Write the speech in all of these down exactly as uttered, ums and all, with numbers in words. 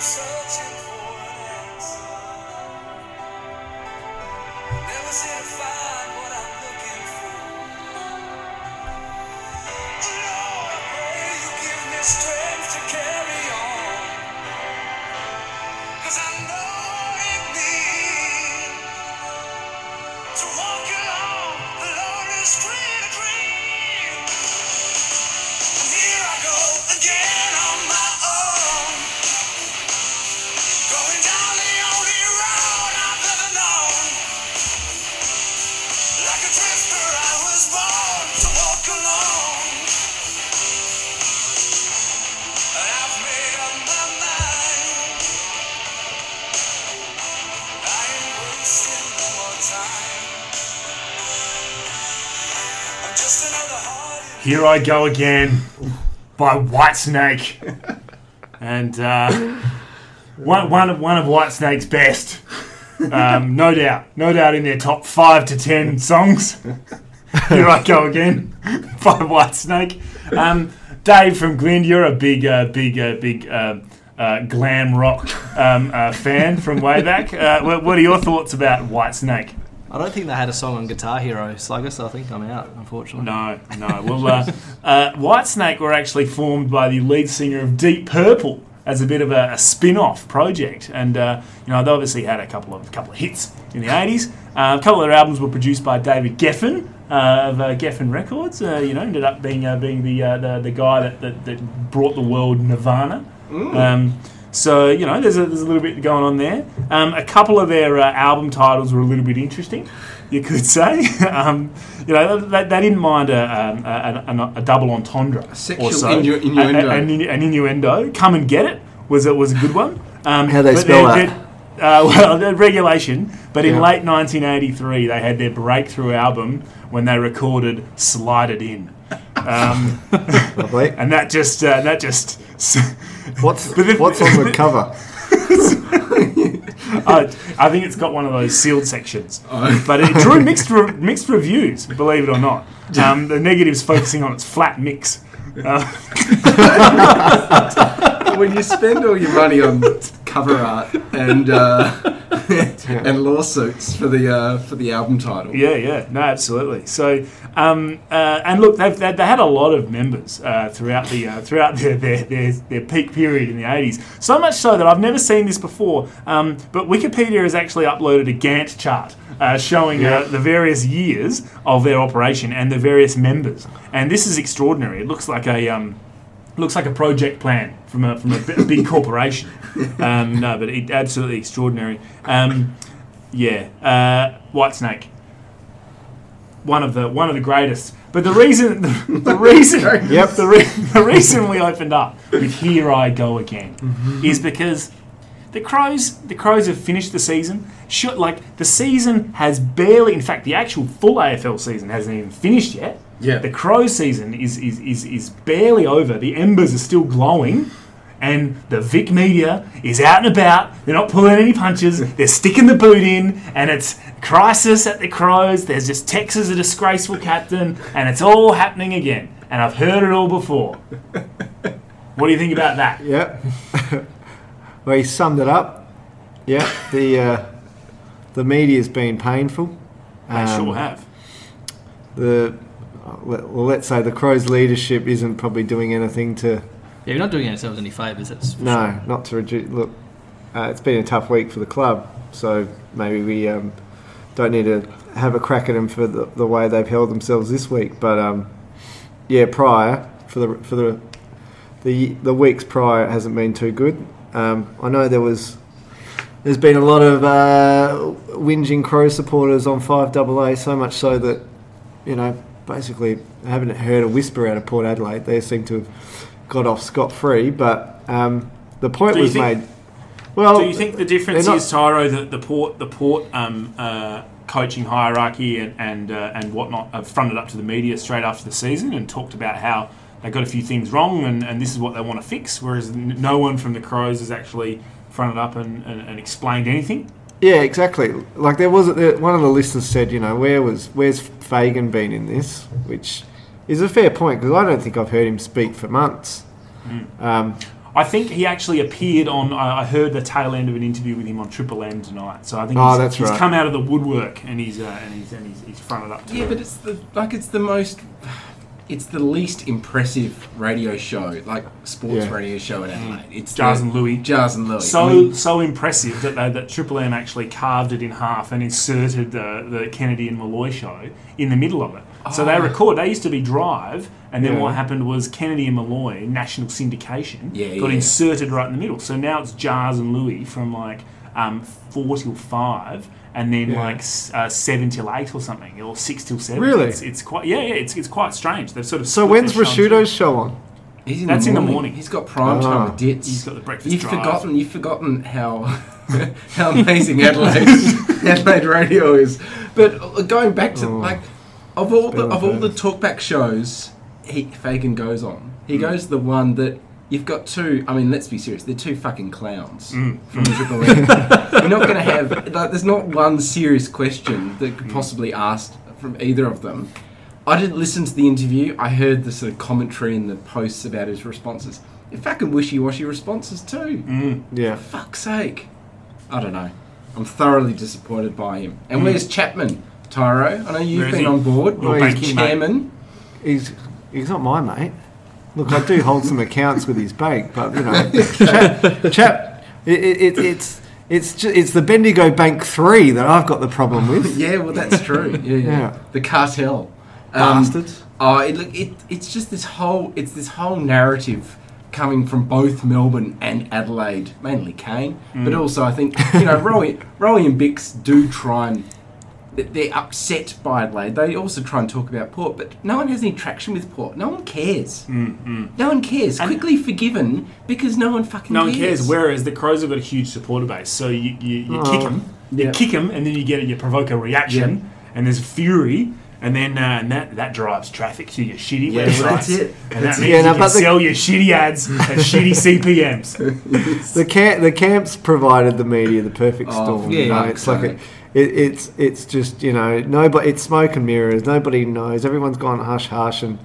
searching for an answer. Never seem to find what I'm looking for. Lord, I pray you give me strength to carry on. 'Cause I know it means to walk along the lonely street of dreams. And here I go again on my own, going down the only road I've ever known. Like a drifter I was born to walk alone. And I've made up my mind, I ain't wasting no more time. I'm just another heart in Here I Go Again by Whitesnake. And uh, one, one, of, one of Whitesnake's best. Um, no doubt. No doubt in their top five to ten songs. Here I Go Again by Whitesnake. Um, Dave from Glyn, you're a big, uh, big, uh, big uh, uh, glam rock um, uh, fan from way back. Uh, what, what are your thoughts about Whitesnake? I don't think they had a song on Guitar Hero, Slugger, so I think I'm out, unfortunately. No, no. Well, uh, uh, Whitesnake were actually formed by the lead singer of Deep Purple as a bit of a, a spin-off project, and uh, you know they obviously had a couple of couple of hits in the eighties. Uh, a couple of their albums were produced by David Geffen uh, of uh, Geffen Records. Uh, you know, ended up being uh, being the, uh, the the guy that, that, that brought the world Nirvana. Um, so you know, there's a, there's a little bit going on there. Um, a couple of their uh, album titles were a little bit interesting, you could say. um, you know, they, they didn't mind a, um, a, a, a double entendre, Sexual or so. innu- innuendo. A- a- an, innu- an innuendo. Come and Get It was a, was a good one. Um, How they but spell they're- that? they're- Uh, well, the regulation. But in Yeah. late nineteen eighty-three, they had their breakthrough album when they recorded "Slide It In," um, Lovely. and that just uh, that just. What's But if- what's on the cover? Uh, I think it's got one of those sealed sections, but it drew mixed re- mixed reviews. Believe it or not, um, the negatives focusing on its flat mix. Uh, When you spend all your money on cover art and uh, and lawsuits for the uh, for the album title, yeah, yeah, no, absolutely. So, um, uh, and look, they've, they, they had a lot of members uh, throughout the uh, throughout their, their their their peak period in the eighties. So much so that I've never seen this before. Um, but Wikipedia has actually uploaded a Gantt chart uh, showing uh, the various years of their operation and the various members. And this is extraordinary. It looks like a um, looks like a project plan from a from a, bi- a big corporation. Um, no, but it, absolutely extraordinary. Um, yeah, uh, Whitesnake, one of the one of the greatest. But the reason the, the reason Yep. the, re- the reason we opened up with "Here I Go Again" is because the Crows the Crows have finished the season. Should, like the season has barely, in fact, the actual full A F L season hasn't even finished yet. Yeah. The Crow season is is, is is barely over. The embers are still glowing, and the Vic media is out and about. They're not pulling any punches. They're sticking the boot in, and it's crisis at the Crows. There's just Texas, a disgraceful captain, and it's all happening again. And I've heard it all before. What do you think about that? Yeah. Well, he summed it up. Yeah. The uh, the media's been painful. They Um, sure have. The well, let's say the Crows' leadership isn't probably doing anything to. Yeah, you're not doing yourselves any favours, that's for No, sure. not to reduce. Look, uh, it's been a tough week for the club, so maybe we um, don't need to have a crack at them for the, the way they've held themselves this week. But um, yeah, prior for the for the the the weeks prior it hasn't been too good. Um, I know there was. There's been a lot of uh, whinging Crow supporters on five A A, so much so that, you know, basically I haven't heard a whisper out of Port Adelaide. They seem to have got off scot-free, but um, the point Do you was think- made... Well, Do you think the difference they're not- is, Tyro, that the Port the Port um, uh, coaching hierarchy and and, uh, and whatnot have fronted up to the media straight after the season and talked about how they got a few things wrong and, and this is what they want to fix, whereas n- no one from the Crows has actually fronted up and, and, and explained anything? Yeah, exactly. Like there was a, one of the listeners said, you know, where was where's Fagan been in this? Which is a fair point because I don't think I've heard him speak for months. Um, I think he actually appeared on. I I heard the tail end of an interview with him on Triple M tonight. So I think Oh, he's, that's he's right. come out of the woodwork and he's uh, and he's and he's, he's fronted up. To Yeah, it. but it's the like it's the most, it's the least impressive radio show, like sports Yeah. radio show in Adelaide. It's Jars the- and Louis. Jars and Louis. So I mean, so impressive that they, that Triple M actually carved it in half and inserted the the Kennedy and Malloy show in the middle of it. So they Oh. record. They used to be Drive, and then Yeah. what happened was Kennedy and Malloy national syndication Yeah, got yeah. inserted right in the middle. So now it's Jars and Louis from like um, four till five, and then Yeah. like s- uh, seven till eight or something, or six till seven. Really? It's, it's quite yeah yeah. It's it's quite strange. They've sort of So split when's their show into- Rashudo's show on? he's in That's the in the morning. morning. He's got prime time Ah. with Dits. He's got the breakfast You've drive. forgotten. You've forgotten how how amazing Adelaide Adelaide radio is. But uh, going back to Oh. like of all the Spell of all the first. talkback shows, he Fagan goes on. Hmm. He goes the one that. You've got two. I mean, let's be serious. They're two fucking clowns Mm. from Triple M. You're not going to have. Like, there's not one serious question that could possibly asked from either of them. I didn't listen to the interview. I heard the sort of commentary and the posts about his responses. They're fucking wishy-washy responses too. Mm. Yeah. For fuck's sake. I don't know. I'm thoroughly disappointed by him. And Mm. where's Chapman, Tyro? I know you've Where is been he? on board. Well, He's thank you, mate. chairman. He's he's not my mate. Look, I do hold some accounts with his bank, but you know, chap, chap it, it, it, it's it's ju- it's the Bendigo Bank three that I've got the problem with. Yeah, well, that's true. Yeah, yeah. Yeah. The cartel. Um, Bastards. Oh, it, look, it, it's just this whole, it's this whole narrative coming from both Melbourne and Adelaide, mainly Kane, but also I think you know Rowie, Rowie and Bix do try and they're upset by Adelaide. They also try and talk about Port, but no one has any traction with Port. No one cares. No one cares. And- Quickly forgiven because no one fucking No cares. one cares. Whereas the Crows have got a huge supporter base, so you you, you Oh. kick them, you Yeah. kick them, and then you get you provoke a reaction, and there's fury, and then uh, and that that drives traffic to your shitty Yeah, websites, well, that's it. and That's that it. means Yeah, you no, can but the- sell your shitty ads at shitty C P Ms. The camp, the camps provided the media the perfect Oh, storm. yeah, you know, yeah, it's like so- a, it, it's it's just you know nobody. It's smoke and mirrors. Nobody knows. Everyone's gone hush hush, and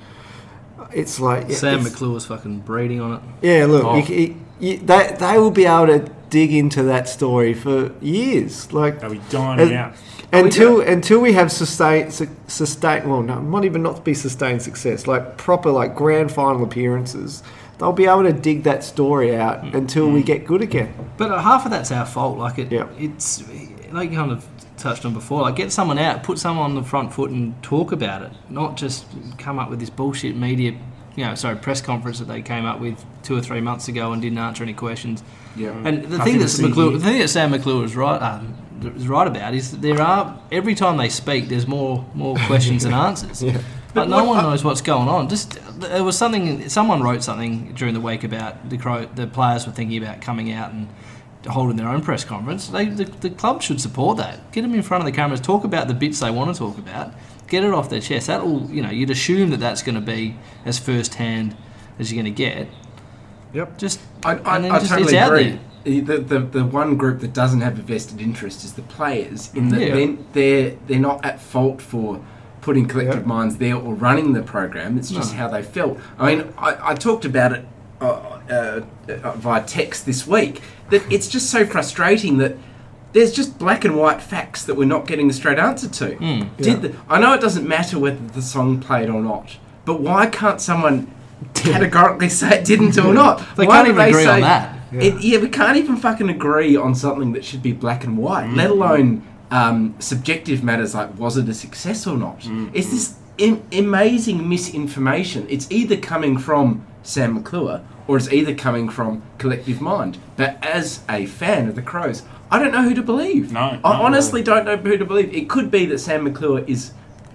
it's like Sam it's- McClure's fucking breeding on it. Yeah, look, Oh. you, you, you, they they will be able to dig into that story for years, like They'll be dying And- out. until until we have sustained su- sustain. Well, no, not even not to be sustained success, like proper like grand final appearances. They'll be able to dig that story out until we get good again. But uh, half of that's our fault. Like it, Yeah. it's like you kind of touched on before. Like get someone out, put someone on the front foot, and talk about it. Not just come up with this bullshit media, you know, sorry, press conference that they came up with two or three months ago and didn't answer any questions. Yeah. And the Nothing thing to that see McClure, here. the thing that Sam McClure is right um, is right about is that there are every time they speak, there's more more questions than answers. Yeah. But no what- one knows what's going on. Just there was something. Someone wrote something during the week about the Crow. The players were thinking about coming out and holding their own press conference. They, the, the club should support that. Get them in front of the cameras. Talk about the bits they want to talk about. Get it off their chest. That'll you know you'd assume that that's going to be as first hand as you're going to get. Yep. Just I, I, and then I just, totally it's out agree. there. The, the the one group that doesn't have a vested interest is the players. In that Yeah. they're, they're they're not at fault for putting collective Yeah. minds there or running the program. It's just No. how they felt. I mean, I, I talked about it uh, uh, uh, via text this week. That it's just so frustrating that there's just black and white facts that we're not getting the straight answer to. Mm. Did Yeah. the, I know it doesn't matter whether the song played or not, but why can't someone categorically say it didn't or not? They Why can't do even agree on that. Yeah. It, yeah, we can't even fucking agree on something that should be black and white, let alone um, subjective matters like was it a success or not. It's this im- amazing misinformation. It's either coming from Sam McClure or it's either coming from collective mind. But as a fan of the Crows, I don't know who to believe. No, I no. honestly don't know who to believe. It could be that Sam McClure is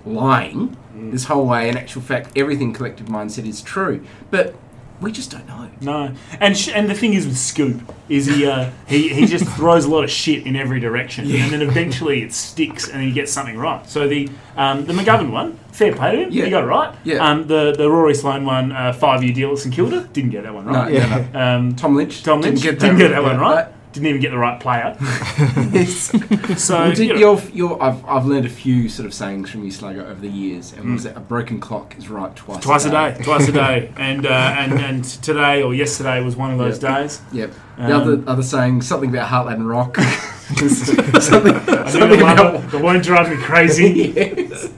lying this whole way. In actual fact, everything collective mind said is true. But we just don't know. No, and sh- and the thing is with Scoop is he uh, he he just throws a lot of shit in every direction, and then eventually it sticks, and he gets something right. So the um, the McGovern one, fair play to him, Yeah. he got it right. Yeah. Um, the the Rory Sloane one, uh, five year deal at St Kilda, didn't get that one right. No, no, no. Um, Tom Lynch. Tom Lynch didn't get that, didn't get that yeah, one right. didn't even get the right player. So Well, you know, you're, you're, I've, I've learned a few sort of sayings from you, Slugger, over the years, and was that a broken clock is right twice. twice a day, twice a day, and uh, and and today or yesterday was one of those Yep. days. Yep. The Um, other other saying, something about Heartland Rock. something I think something I love about it. It won't drive me crazy. yes.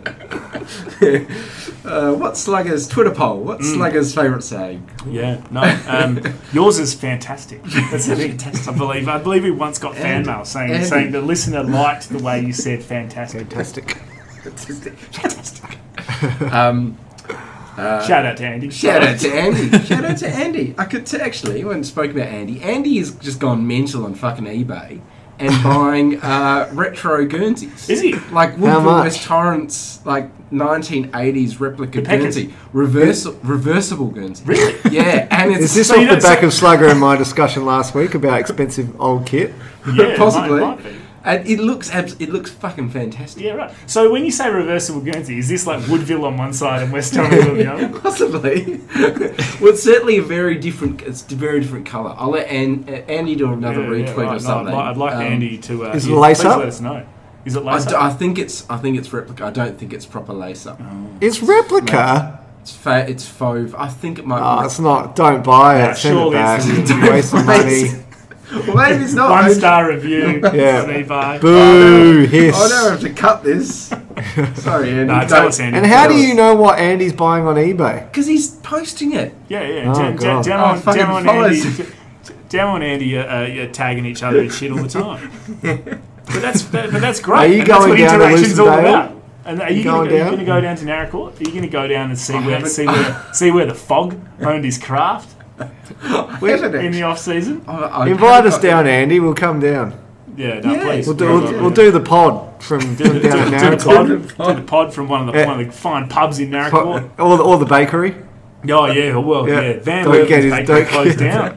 uh, what's Slugger's Twitter poll? What's Mm. Slugger's favourite saying? Yeah, no. Um, yours is fantastic. That's the thing. I believe. I believe we once got fan Andy- mail saying Andy. saying the listener liked the way you said fantastic. Fantastic. Fantastic. um, uh, Shout out to Andy. Shout out to Andy. Shout out to Andy. I could t- actually, when I spoke about Andy, Andy has just gone mental on fucking eBay and buying uh, retro Guernseys. Is he? Like How Woodville much? West Torrance, like nineteen eighties replica The Packers? Guernsey. Reverse, reversible Guernsey. Really? Yeah, and it's Is this So you off the don't back say- of Slugger and my discussion last week about expensive old kit? Yeah, it possibly. might- might be. And it looks abs- it looks fucking fantastic. Yeah, right. So when you say reversible Guernsey, is this like Woodville on one side and West Torrance on the other? Possibly. Well, it's certainly a very different. It's a very different colour. I'll let An- uh, Andy do another Yeah, retweet yeah, or right. No, I'd, something. li- I'd like Um, Andy to. Uh, is it yeah, lace please up? let us know. Is it I, lace d- up? I think it's. I think it's replica. I don't think it's proper lace up. It's replica. It's fa- It's fauve. I think it might. Oh, be it's not. Don't buy it. Yeah, Send it surely back. it's- You waste some money. Well, maybe it's not. One I- star review. Yeah. on eBay. Boo! Hiss. I don't have to cut this. Sorry, Andy. No, tell us, Andy. And how do you know what Andy's buying on eBay? Because he's posting it. Yeah, yeah. Oh, Down, God. down, Oh, on, fucking down on follows. Andy. Down on Andy, uh, uh, you're tagging each other and shit all the time. But that's that, but that's great. Are you and that's going what down to interaction's all Lucendale? about. And are you, You going, going to down? go down to Narracourt? Are you going to go down and see I where haven't- see where see where the fog honed his craft Haven't in it? the off season? I- I Invite haven't us got- down, Andy. We'll come down. Yeah, no, Yeah. please. We'll do, Very we'll, well. we'll do the pod from, do, from do, down do, at the pod, Narracourt. do the pod from one of the Yeah. one of the fine pubs in Narracourt. Or, the- or the bakery. Oh yeah, well yeah. Yeah. Van Don't get Leeuwen's his- bakery don't closed get- down.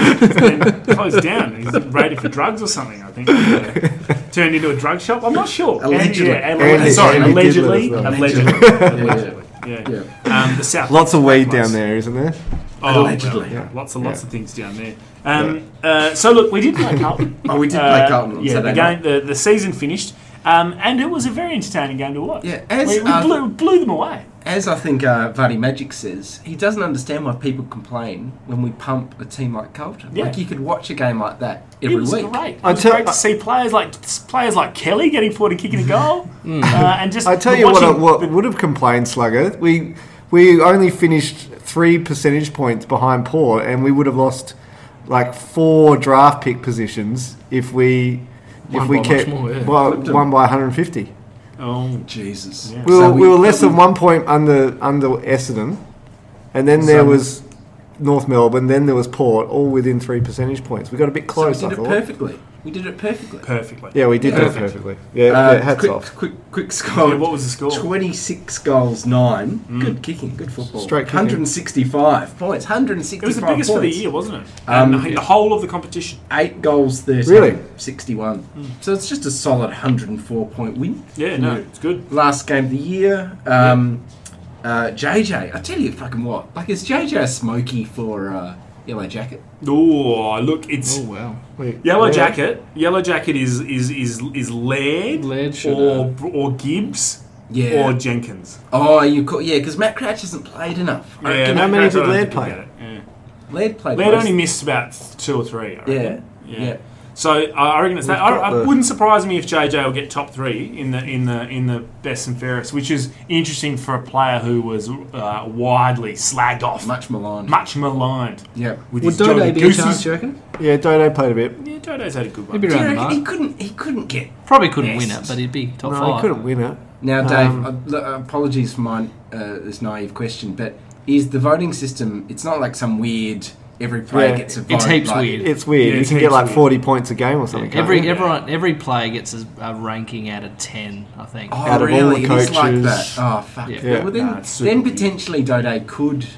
It's been closed down. He's raided for drugs or something. I think uh, turned into a drug shop. I'm not sure. Allegedly. And, yeah, Andy- sorry, Andy did allegedly. let us know. Allegedly. Yeah, Allegedly. Yeah. yeah. Um, the South. Lots of Black weed Lives. down there, isn't there? Oh, Allegedly. well, yeah. Lots and lots Yeah. of things down there. Um, uh, so look, we did play Carlton. Oh, we did play Uh, Carlton on Yeah, the Saturday game, night. the, the season finished, um, and it was a very entertaining game to watch. Yeah, as, we, we uh, blew, blew them away. As I think uh, Vardy Magic says, he doesn't understand why people complain when we pump a team like Carlton. Yeah. Like you could watch a game like that It every was week. great. It I was tell- great to see players like players like Kelly getting forward and kicking a goal, uh, and just I tell you what, I, watching what the- would have complained, Slugger. We we only finished three percentage points behind Port, and we would have lost like four draft pick positions if we Won if we by much kept more, yeah. well, Flipped 'em. won by one hundred fifty. Oh, Jesus. Yeah. We were, So we, were less but than one point under under Essendon, and then there So- was North Melbourne, then there was Port, all within three percentage points. We got a bit So close, we I did it thought. perfectly. We did it perfectly. perfectly. Yeah, we did Yeah. do it perfectly. Yeah, Uh, yeah hats quick, off. quick, quick score. Yeah, what was the score? twenty-six goals, nine. Good kicking, good football. Straight kicking. one hundred sixty-five points. one hundred It sixty-five was the biggest for the points. year, wasn't it? Um, and the, the whole of the competition. Eight goals, thirteen. Really? sixty-one. So it's just a solid one hundred four point win. Yeah, no, it's good. Last game of the year. Um, uh, J J, I tell you fucking what. Like, is J J a smoky for uh, Yellow Jacket? Oh, look, it's Oh wow. Wait, Yellow yeah. Jacket. Yellow Jacket is is is is Laird, Laird should, or or Gibbs Yeah. or Jenkins. Oh, you call, yeah, because Matt Crouch hasn't played enough. I reckon how Matt many Crouch, did I don't Laird think he'll play? get it, Yeah. Laird played Laird most. only missed about two or three. I reckon. Yeah, yeah. yeah. So I I reckon it's that. We've I, got I the- wouldn't surprise me if J J will get top three in the in the in the best and fairest, which is interesting for a player who was uh, widely slagged off, Much maligned. much maligned. Yeah. With Would his Jolly Dode be a Gooses. chance, do you reckon? Yeah, Dodo played a bit. Yeah, Dodo's had a good one. He'd be Do you around the reckon he mark. couldn't? He couldn't get. Probably couldn't Yes. win it, but he'd be top No, five. he couldn't win it. Now, Dave, Um, uh, look, uh, apologies for my uh, this naive question, but is the voting system? It's not like some weird. Every player Yeah. gets a vote. It's heaps like, weird. It's weird. Yeah, you it's can get heaps like weird. forty points a game or something. can't Every you? everyone every player gets a, a ranking out of ten, I think. Oh, Out of all really? the It is like coaches. that. Oh, fuck. Yeah. Yeah. Well, then, Nah, it's super then weird. potentially Dode could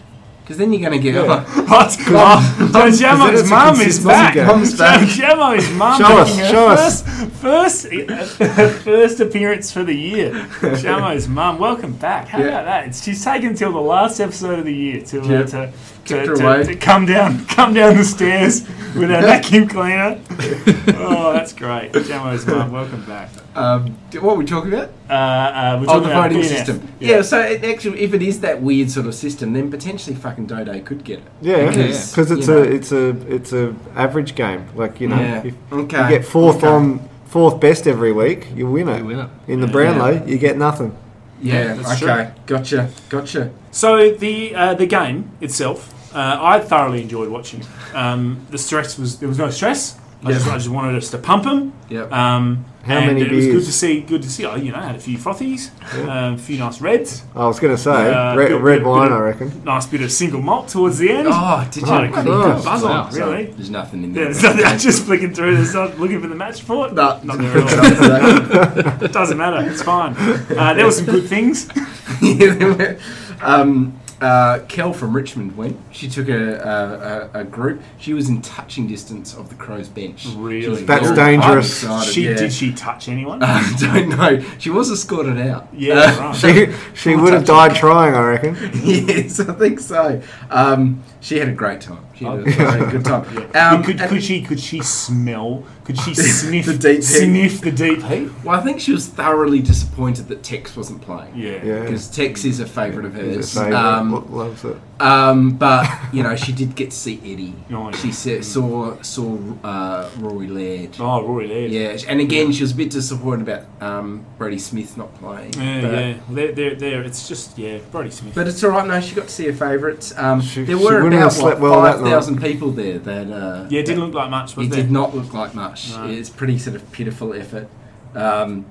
Because then you're going to get... Yeah. What? Oh, so Jamo's it's a mum is consistency back. game. Mum's back. Jamo's mum Show us, making her show us. first, first, first appearance for the year. Jamo's mum, welcome back. How Yeah. about that? It's, she's taken until the last episode of the year to uh, Yeah. to, Kicked to, her to, away. to come down come down the stairs with a vacuum cleaner. Oh, that's great. Jamo's mum, welcome back. Um, d- what were we talking about? Uh, uh, we're Oh, talking the about voting B N F. system. Yeah, so it actually, if it is that weird sort of system, then potentially fucking Dodo could get it. Yeah, Because, because it's you a know. it's a it's a average game. Like you know, Yeah. if Okay. you get fourth Okay. on fourth best every week, you win it. You win it. In the Yeah. Brownlow, you get nothing. Yeah, that's okay. Gotcha, gotcha. So the uh, the game itself, uh, I thoroughly enjoyed watching. Um, the stress was there was no stress. I, Yeah. just, I just wanted us to pump them. Yep. Um, How and many it was good beers? to see. Good to see. I you know had a few frothies, um, a few nice reds, I was going to say Uh, red, bit- red bit- wine, bit I of- reckon. nice bit of single malt towards the end. Oh, did you? Oh, Bloody good Christ. buzz on, Wow. really. There's nothing in Yeah, there. there's nothing, I'm just flicking through this, not looking for the match report. No, Not there at all. It doesn't matter. It's fine. Uh, there were some good things. Yeah, they were. um, uh, Kel from Richmond went. She took a, a, a, a group. She was in touching distance of the Crows bench. She Really? was That's very dangerous. excited, She yeah. did she touch anyone? I don't know. She was escorted out. Yeah, Uh, right. She she would have died trying, I reckon. yes, I think so. Um, she had a great time. She had a, had a good time. Um, could, and- could she could she smell? Could she sniff The deep heat. sniff the deep heat? well, I think she was thoroughly disappointed that Tex wasn't playing. Yeah. Yeah. Because Tex is a favourite of He's hers. a favourite. Um, Lo- loves it. Um, but you know, she did get to see Eddie. Oh, yeah. She sa- saw saw uh, Rory Laird. Oh, Rory Laird. Yeah, and again, she was a bit disappointed about um, Brody Smith not playing. Yeah, but, yeah. They're, they're, they're, it's just, yeah, Brody Smith. But it's all right. No, she got to see her favourites. Um, She- there she were wouldn't about have slept what, well that five thousand people there. That uh, yeah, it didn't that- look like much, was It there? did not look like much. No. It's pretty sort of pitiful effort. Um,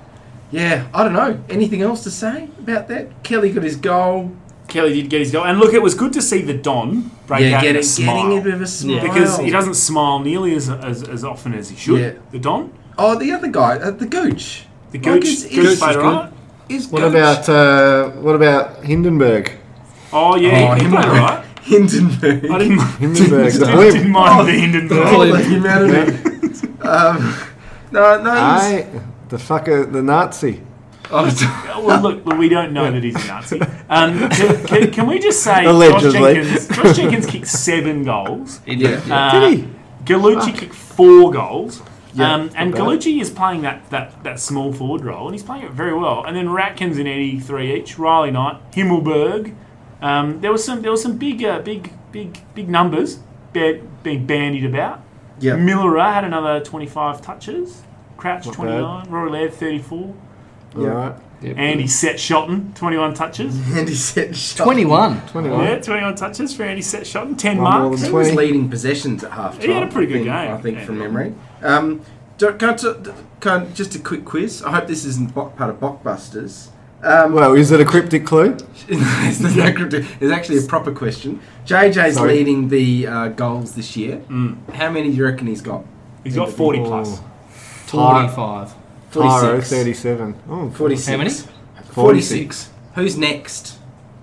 yeah, I don't know. Anything else to say about that? Kelly got his goal. Kelly did get his goal. And look, it was good to see the Don break yeah, out in getting, a smile. getting a bit of a smile. Because he doesn't smile nearly as, as, as often as he should. Yeah. The Don? Oh, the other guy, uh, the Gooch. The Like, Gooch, is- Gooch is- played is right? Is What Gooch- about uh, what about Hindenburg? Oh, yeah, Oh, he played Hindenburg. right. Hindenburg. I didn't, Hindenburg, the didn't, blimp. didn't mind the Oh, Hindenburg. the humanity. um, no, no. he's- Aye, the fucker, the Nazi. Oh, d- Well, look, look, we don't know that he's a Nazi. Um, can, can, can we just say Allegedly. Josh Jenkins, Josh Jenkins kicked seven goals. He did. Yeah. Yeah. Uh, Did he? Gallucci kicked four goals. Yeah, um, and not bad. Gallucci is playing that, that, that small forward role, and he's playing it very well. And then Ratkins and Eddie, three each. Riley Knight, Himmelberg. Um, there was some there was some big uh, big big big numbers be- being bandied about. yeah. Millerer had another twenty-five touches. Crouch Not twenty-nine. Rory Laird thirty-four. Yeah. All right. Andy Set Shotton twenty-one touches. Andy said shot. twenty-one. twenty-one. Yeah, twenty-one touches for Andy Set Shotton. ten One more marks. than He was twenty. leading possessions at half time. He had a pretty good I think, game. I think Yeah. from memory. Um, do, can I t- can I- just a quick quiz. I hope this isn't bo- part of Blockbusters. Um, Well, is it a cryptic clue? it's, no cryptic- it's actually a proper question. J J's Sorry. leading the uh, goals this year. Mm. How many do you reckon he's got? He's got forty plus. forty-five. Tyro, forty-six. thirty-seven. Oh, forty-six. How many? forty-six. Who's next?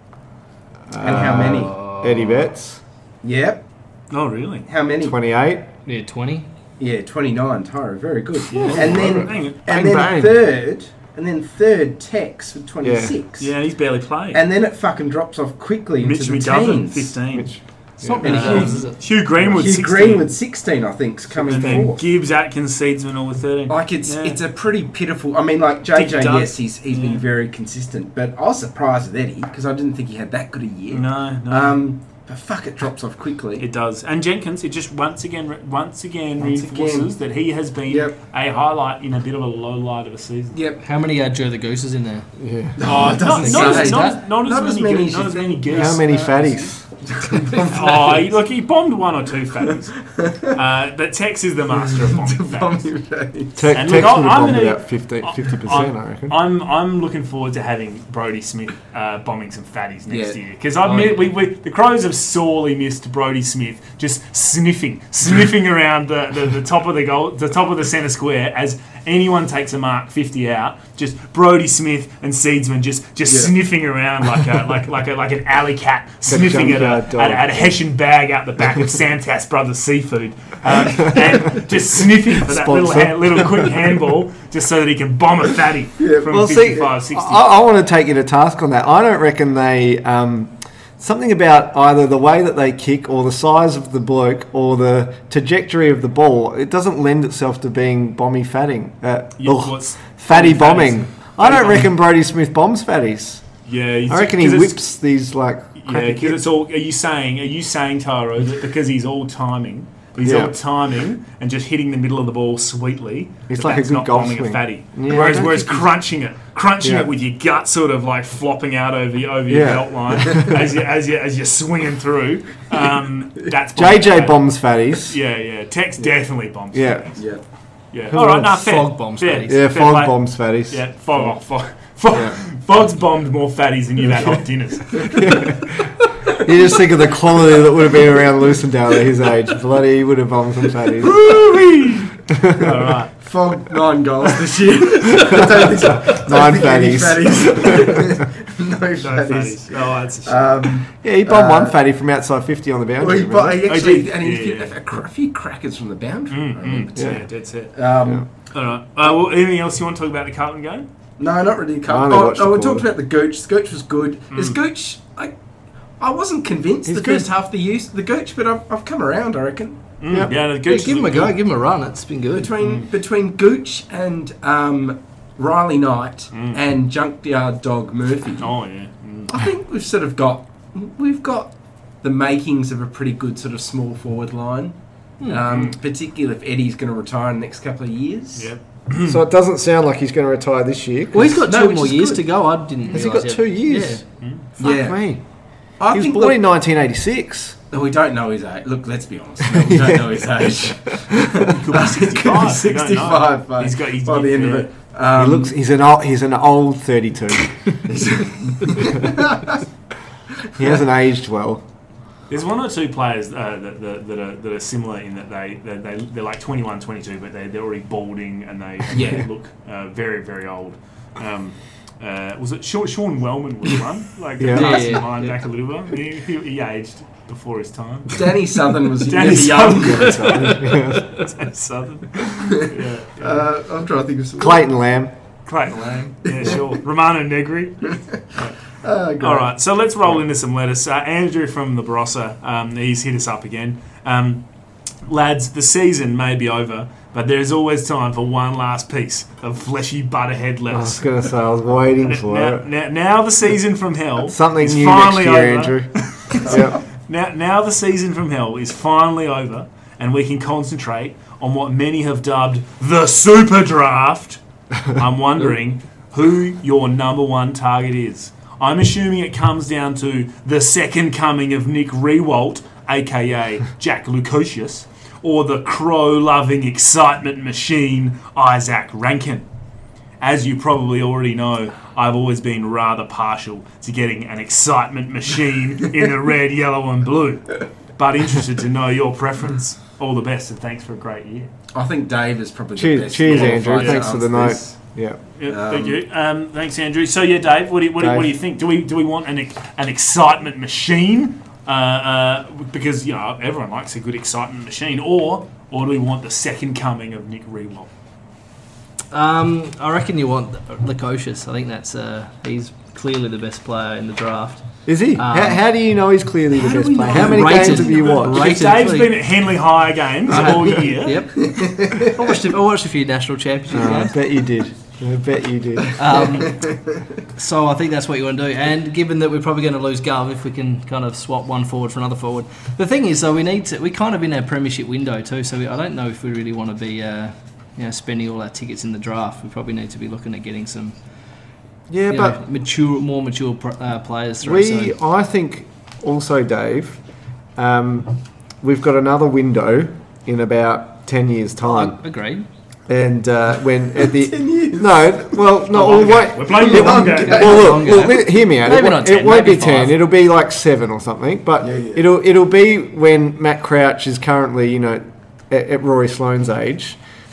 And how many? Uh, Eddie Betts, Yep. Oh, really? How many? twenty-eight. Yeah, twenty. Yeah, twenty-nine. Tyro, very good. Yeah. And then, Hang on. and Bang, then bang. third, and then third Tex with twenty-six. Yeah, he's barely played. And then it fucking drops off quickly Mitch into the McGovern, teens. fifteen. Which, It's not Yeah. many Uh, goals, is it? Hugh Greenwood, Hugh sixteen. Greenwood, sixteen, I think, is coming And then fourth. Gibbs, Atkins, Seedsman, all with thirteen. Like it's Yeah. it's a pretty pitiful. I mean, like J J, Dick Duck. yes, he's he's Yeah. been very consistent, but I was surprised with Eddie because I didn't think he had that good a year. No, no. Um, but fuck, it drops off quickly. It does. And Jenkins, it just once again, once again Once reinforces again. that he has been Yep. a highlight in a bit of a low light of a season. Yep. How many uh, Joe the Gooses in there? yeah. Oh, it doesn't not, say not, as, not, that. as, not, Not as as many, many geese, as not you as many think. geese. How many uh, fatties? Oh, he, look, he bombed one or two fatties. uh, but Tex is the master of bombing fatties. Te- And Tex look, would have I'm bombed gonna- about fifty percent, I'm, I reckon. I'm I'm looking forward to having Brody Smith uh, bombing some fatties next Yeah. year because I Oh, mi- yeah. we, we the Crows have sorely missed Brody Smith just sniffing sniffing around the, the, the top of the goal the top of the centre square as anyone takes a mark fifty out, just Brodie Smith and Seedsman just just Yeah. sniffing around like a like like a, like an alley cat sniffing at a, junkyard at, dog. a, at a Hessian bag out the back of Santas Brothers Seafood, um, and just sniffing for that little Sponsor. hand, little quick handball just so that he can bomb a fatty from Well, see, fifty-five, sixty. I, I want to take you to task on that. I don't reckon they um, something about either the way that they kick or the size of the bloke or the trajectory of the ball. It doesn't lend itself to being bomby fatting. Uh, Yeah, ugh, what's- fatty fatties. bombing. I Fatty don't bombing. reckon Brodie Smith bombs fatties. Yeah, he's- I reckon he 'cause it's- whips these like Yeah, crappy because it's kicks. all. Are you saying? Are you saying, Taro, that because he's all timing, he's Yeah. all timing and just hitting the middle of the ball sweetly? He's that like a that's good not golf bombing swing. a fatty. Yeah, I whereas, don't whereas think he's- crunching it, crunching Yeah. it with your gut sort of like flopping out over your, over your Yeah. belt line as you as you as you're swinging through. Um, that's J bombing J fatty. bombs fatties. Yeah, yeah. Tex definitely bombs. Yeah. fatties. Yeah. Yeah. Who All right, else? nah, fair. Fog bombs fair. fatties. Yeah, Fair Fog play. bombs fatties. Yeah, fog. Oh, fog. Fog. Yeah. Fog's bombed more fatties than you've had hot dinners. You just think of the quality that would have been around Lucendale at his age. Bloody, he would have bombed some fatties. Woo-wee! All right. Fog nine goals this year. I don't think, I don't Nine think any fatties. fatties. no No fatties. fatties. Oh, that's a shame. Um, Yeah, he bombed Uh, one fatty from outside fifty on the boundary. well, he, remember? but he Oh, actually, did? and he Yeah, hit yeah. a, cr- a few crackers from the boundary. Mm, I remember mm, too. yeah, that's it. Um, All right. Uh, well, anything else you want to talk about the Carlton game? No, not really. I Carl. only Oh, watched oh, the we talked quarter. about the Gooch. The Gooch was good. Mm. Is Gooch? I, I wasn't convinced He's the good. first half of the use the Gooch, but I've, I've come around. I reckon Mm, Yep. Yeah, the Yeah, Gooch give him a is go, good. give him a run. It's been good. between between Gooch and um, Riley Knight Mm. and Junkyard Dog Murphy, Oh yeah. Mm. I think we've sort of got we've got the makings of a pretty good sort of small forward line. Hmm. Um, particularly if Eddie's going to retire in the next couple of years. Yep. So it doesn't sound like he's going to retire this year. 'cause Well, he's got No, two which more is years good. to go. I didn't. Has he realise got yet. two years? Yeah. Fuck Yeah. me. I He was think born look, in nineteen eighty-six. we don't know his age. Look, let's be honest. No, we don't know his age. Could be sixty-five. you don't know. sixty-five by, He's got. He's, by the end of yeah. it. Um, he looks. He's an old. He's an old thirty-two. He hasn't aged well. There's one or two players uh, that, that, that are that are similar in that they they they they're like twenty-one, twenty-two, but they they're already balding and they, and Yeah. they look uh, very very old. Um, uh, was it Sean, Sean Wellman was one like the Yeah. passing Yeah, yeah, line yeah. back a little bit. He, he, he aged before his time. Danny Southern was Danny never young. Danny Southern. Yeah, yeah. Uh, I'm trying to think of some. Clayton Lamb. Clayton Lang. Yeah, sure. Romano Negri. Uh, great. All right, so let's roll into some letters. Uh, Andrew from the Barossa, um, he's hit us up again. Um, lads, the season may be over, but there is always time for one last piece of fleshy butterhead I was lettuce. going to say I was waiting for Now, it. now, now the season from hell Something is new next finally year, over. Andrew. Yep. Now, now the season from hell is finally over, and we can concentrate on what many have dubbed the Super Draft. I'm wondering who your number one target is. I'm assuming it comes down to the second coming of Nick Rewalt, aka Jack Lukosius, or the crow-loving excitement machine Isaac Rankin. As you probably already know, I've always been rather partial to getting an excitement machine in the red, yellow and blue. But interested to know your preference. All the best and thanks for a great year. I think Dave is probably the Cheers, best. cheers qualified Andrew. to Thanks for the answer note. this. Yeah. Yeah, Um, thank you. Um, thanks, Andrew. So yeah, Dave, what do you, what, do you, what do you Dave. think? Do we do we want an ex- an excitement machine? Uh, uh, because you know everyone likes a good excitement machine, or or do we want the second coming of Nick Rewalt? Um, I reckon you want Lukosius. I think that's uh, he's clearly the best player in the draft. Is he? Um, how, how do you know he's clearly the how do best we player? know? How many Rated. games have you watched? Rated. If Dave's please. been at Henley Higher games all year. Yep. I watched, a, I watched a few national championship Oh, I games. bet you did. I bet you did. Um, so I think that's what you want to do. And given that we're probably going to lose Gov, if we can kind of swap one forward for another forward. The thing is, though, we need to. We're kind of in our premiership window too. So we, I don't know if we really want to be, uh, you know, spending all our tickets in the draft. We probably need to be looking at getting some, Yeah, you but know, mature, more mature pr- uh, players through. we, so. I think, also, Dave, um, we've got another window in about ten years' time. I agree. And uh, when at the no, well, no, Long well, game. wait, We're playing the long game. well, Long look, game. look, hear me out. Maybe it, not won't- ten, it won't maybe be ten. five. It'll be like seven or something. But Yeah, yeah. it'll it'll be when Matt Crouch is currently, you know, at, at Rory Sloane's age,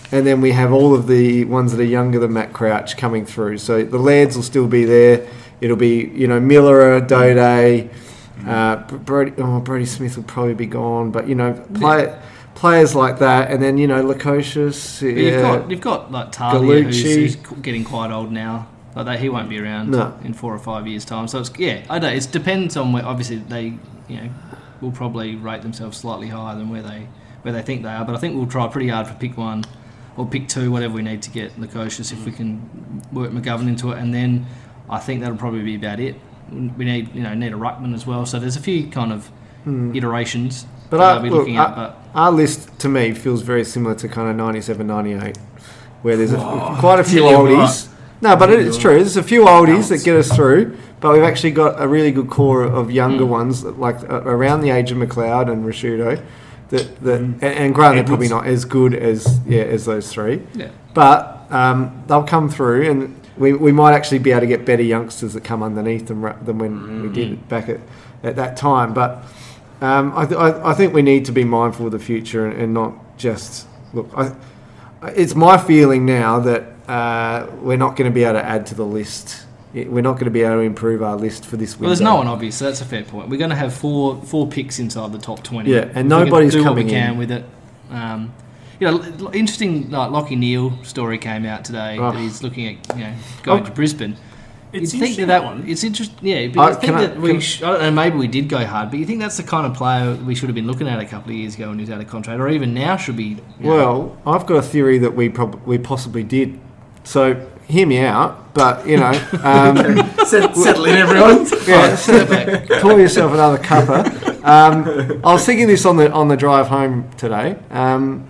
and then we have all of the ones that are younger than Matt Crouch coming through. So the Lairds will still be there. It'll be, you know, Miller, Dode, uh, Brody, oh, Brody Smith will probably be gone, but, you know, play, yeah. players like that, and then, you know, Lukosius. Yeah. You've got you've got like Talia, who's, who's getting quite old now. Like that, he won't be around no. in four or five years' time. So it's yeah, I don't. It depends on where. Obviously, they you know will probably rate themselves slightly higher than where they where they think they are. But I think we'll try pretty hard for pick one or pick two, whatever we need to get Lukosius if we can work McGovern into it, and then I think that'll probably be about it. We need you know need a ruckman as well. So there's a few kind of hmm. iterations but that our, I'll be look, looking our, at. But our list to me feels very similar to kind of ninety-seven, ninety-eight, where there's a, quite a few yeah, oldies. Right. No, but it's true. There's a few oldies that get us through, but we've actually got a really good core of younger mm. ones, like uh, around the age of McLeod and Rashudo. That that mm. and, and granted, they're probably not as good as yeah as those three. Yeah. But um, they'll come through, and we, we might actually be able to get better youngsters that come underneath them than when mm. we did back at, at that time. But um, I, th- I I think we need to be mindful of the future and, and not just look. I, it's my feeling now that. Uh, we're not going to be able to add to the list. We're not going to be able to improve our list for this window. Well, there's no one obvious, so that's a fair point. We're going to have four four picks inside the top twenty. Yeah, and nobody's do coming what we can in. with it. Um, you know, interesting. Like Lockie Neal story came out today Oh. that he's looking at you know going Oh. to Brisbane. It's you think that, that one? It's interesting. Yeah, but I- you think can I- that we. can- Sh- I don't know. Maybe we did go hard, but you think that's the kind of player we should have been looking at a couple of years ago when he was out of contract, or even now should be. You know, Well, I've got a theory that we prob- we possibly did. So hear me out, but you know, um, Settle, settle in, everyone. yeah, pour yourself another cuppa. Um, I was thinking this on the on the drive home today. Um,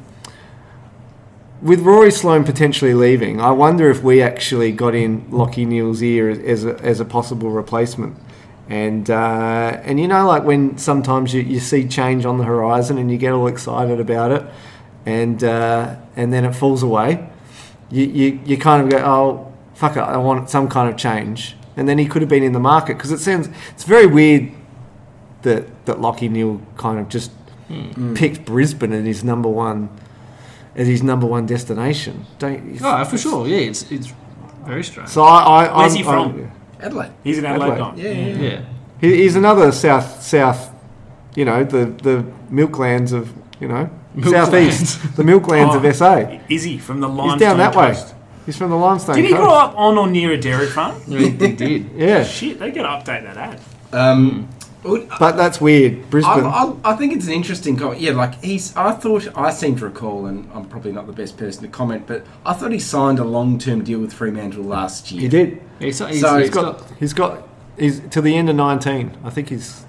with Rory Sloane potentially leaving, I wonder if we actually got in Lockie Neal's ear as, as a as a possible replacement. And uh, and you know, like when sometimes you, you see change on the horizon and you get all excited about it, and uh, and then it falls away. You, you you kind of go, oh, fuck it, I want some kind of change. And then he could have been in the market, because it sounds, it's very weird that, that Lockie Neal kind of just mm. picked Brisbane as his number one as his number one destination. Don't you? Oh, for sure. Yeah, it's it's very strange. So I, I Where's I'm, he from? I'm, Adelaide. He's an Adelaide, Adelaide. guy. Yeah, yeah, yeah. yeah. he, he's another south south, you know, the the milklands of you know Milklands. southeast, the milklands Oh. of S A. Is he from the He's limestone down that way. coast? He's from the limestone. Did he coast. grow up on or near a dairy farm? Yeah, he, he did. Yeah, Shit, they got to update that ad. Um, well, but that's weird. Brisbane. I, I, I think it's an interesting comment. Yeah, like he's. I thought I seem to recall, and I'm probably not the best person to comment, but I thought he signed a long-term deal with Fremantle last year. he did. He's, he's, So he's He's got. got He's got. He's to the end of nineteen. I think he's.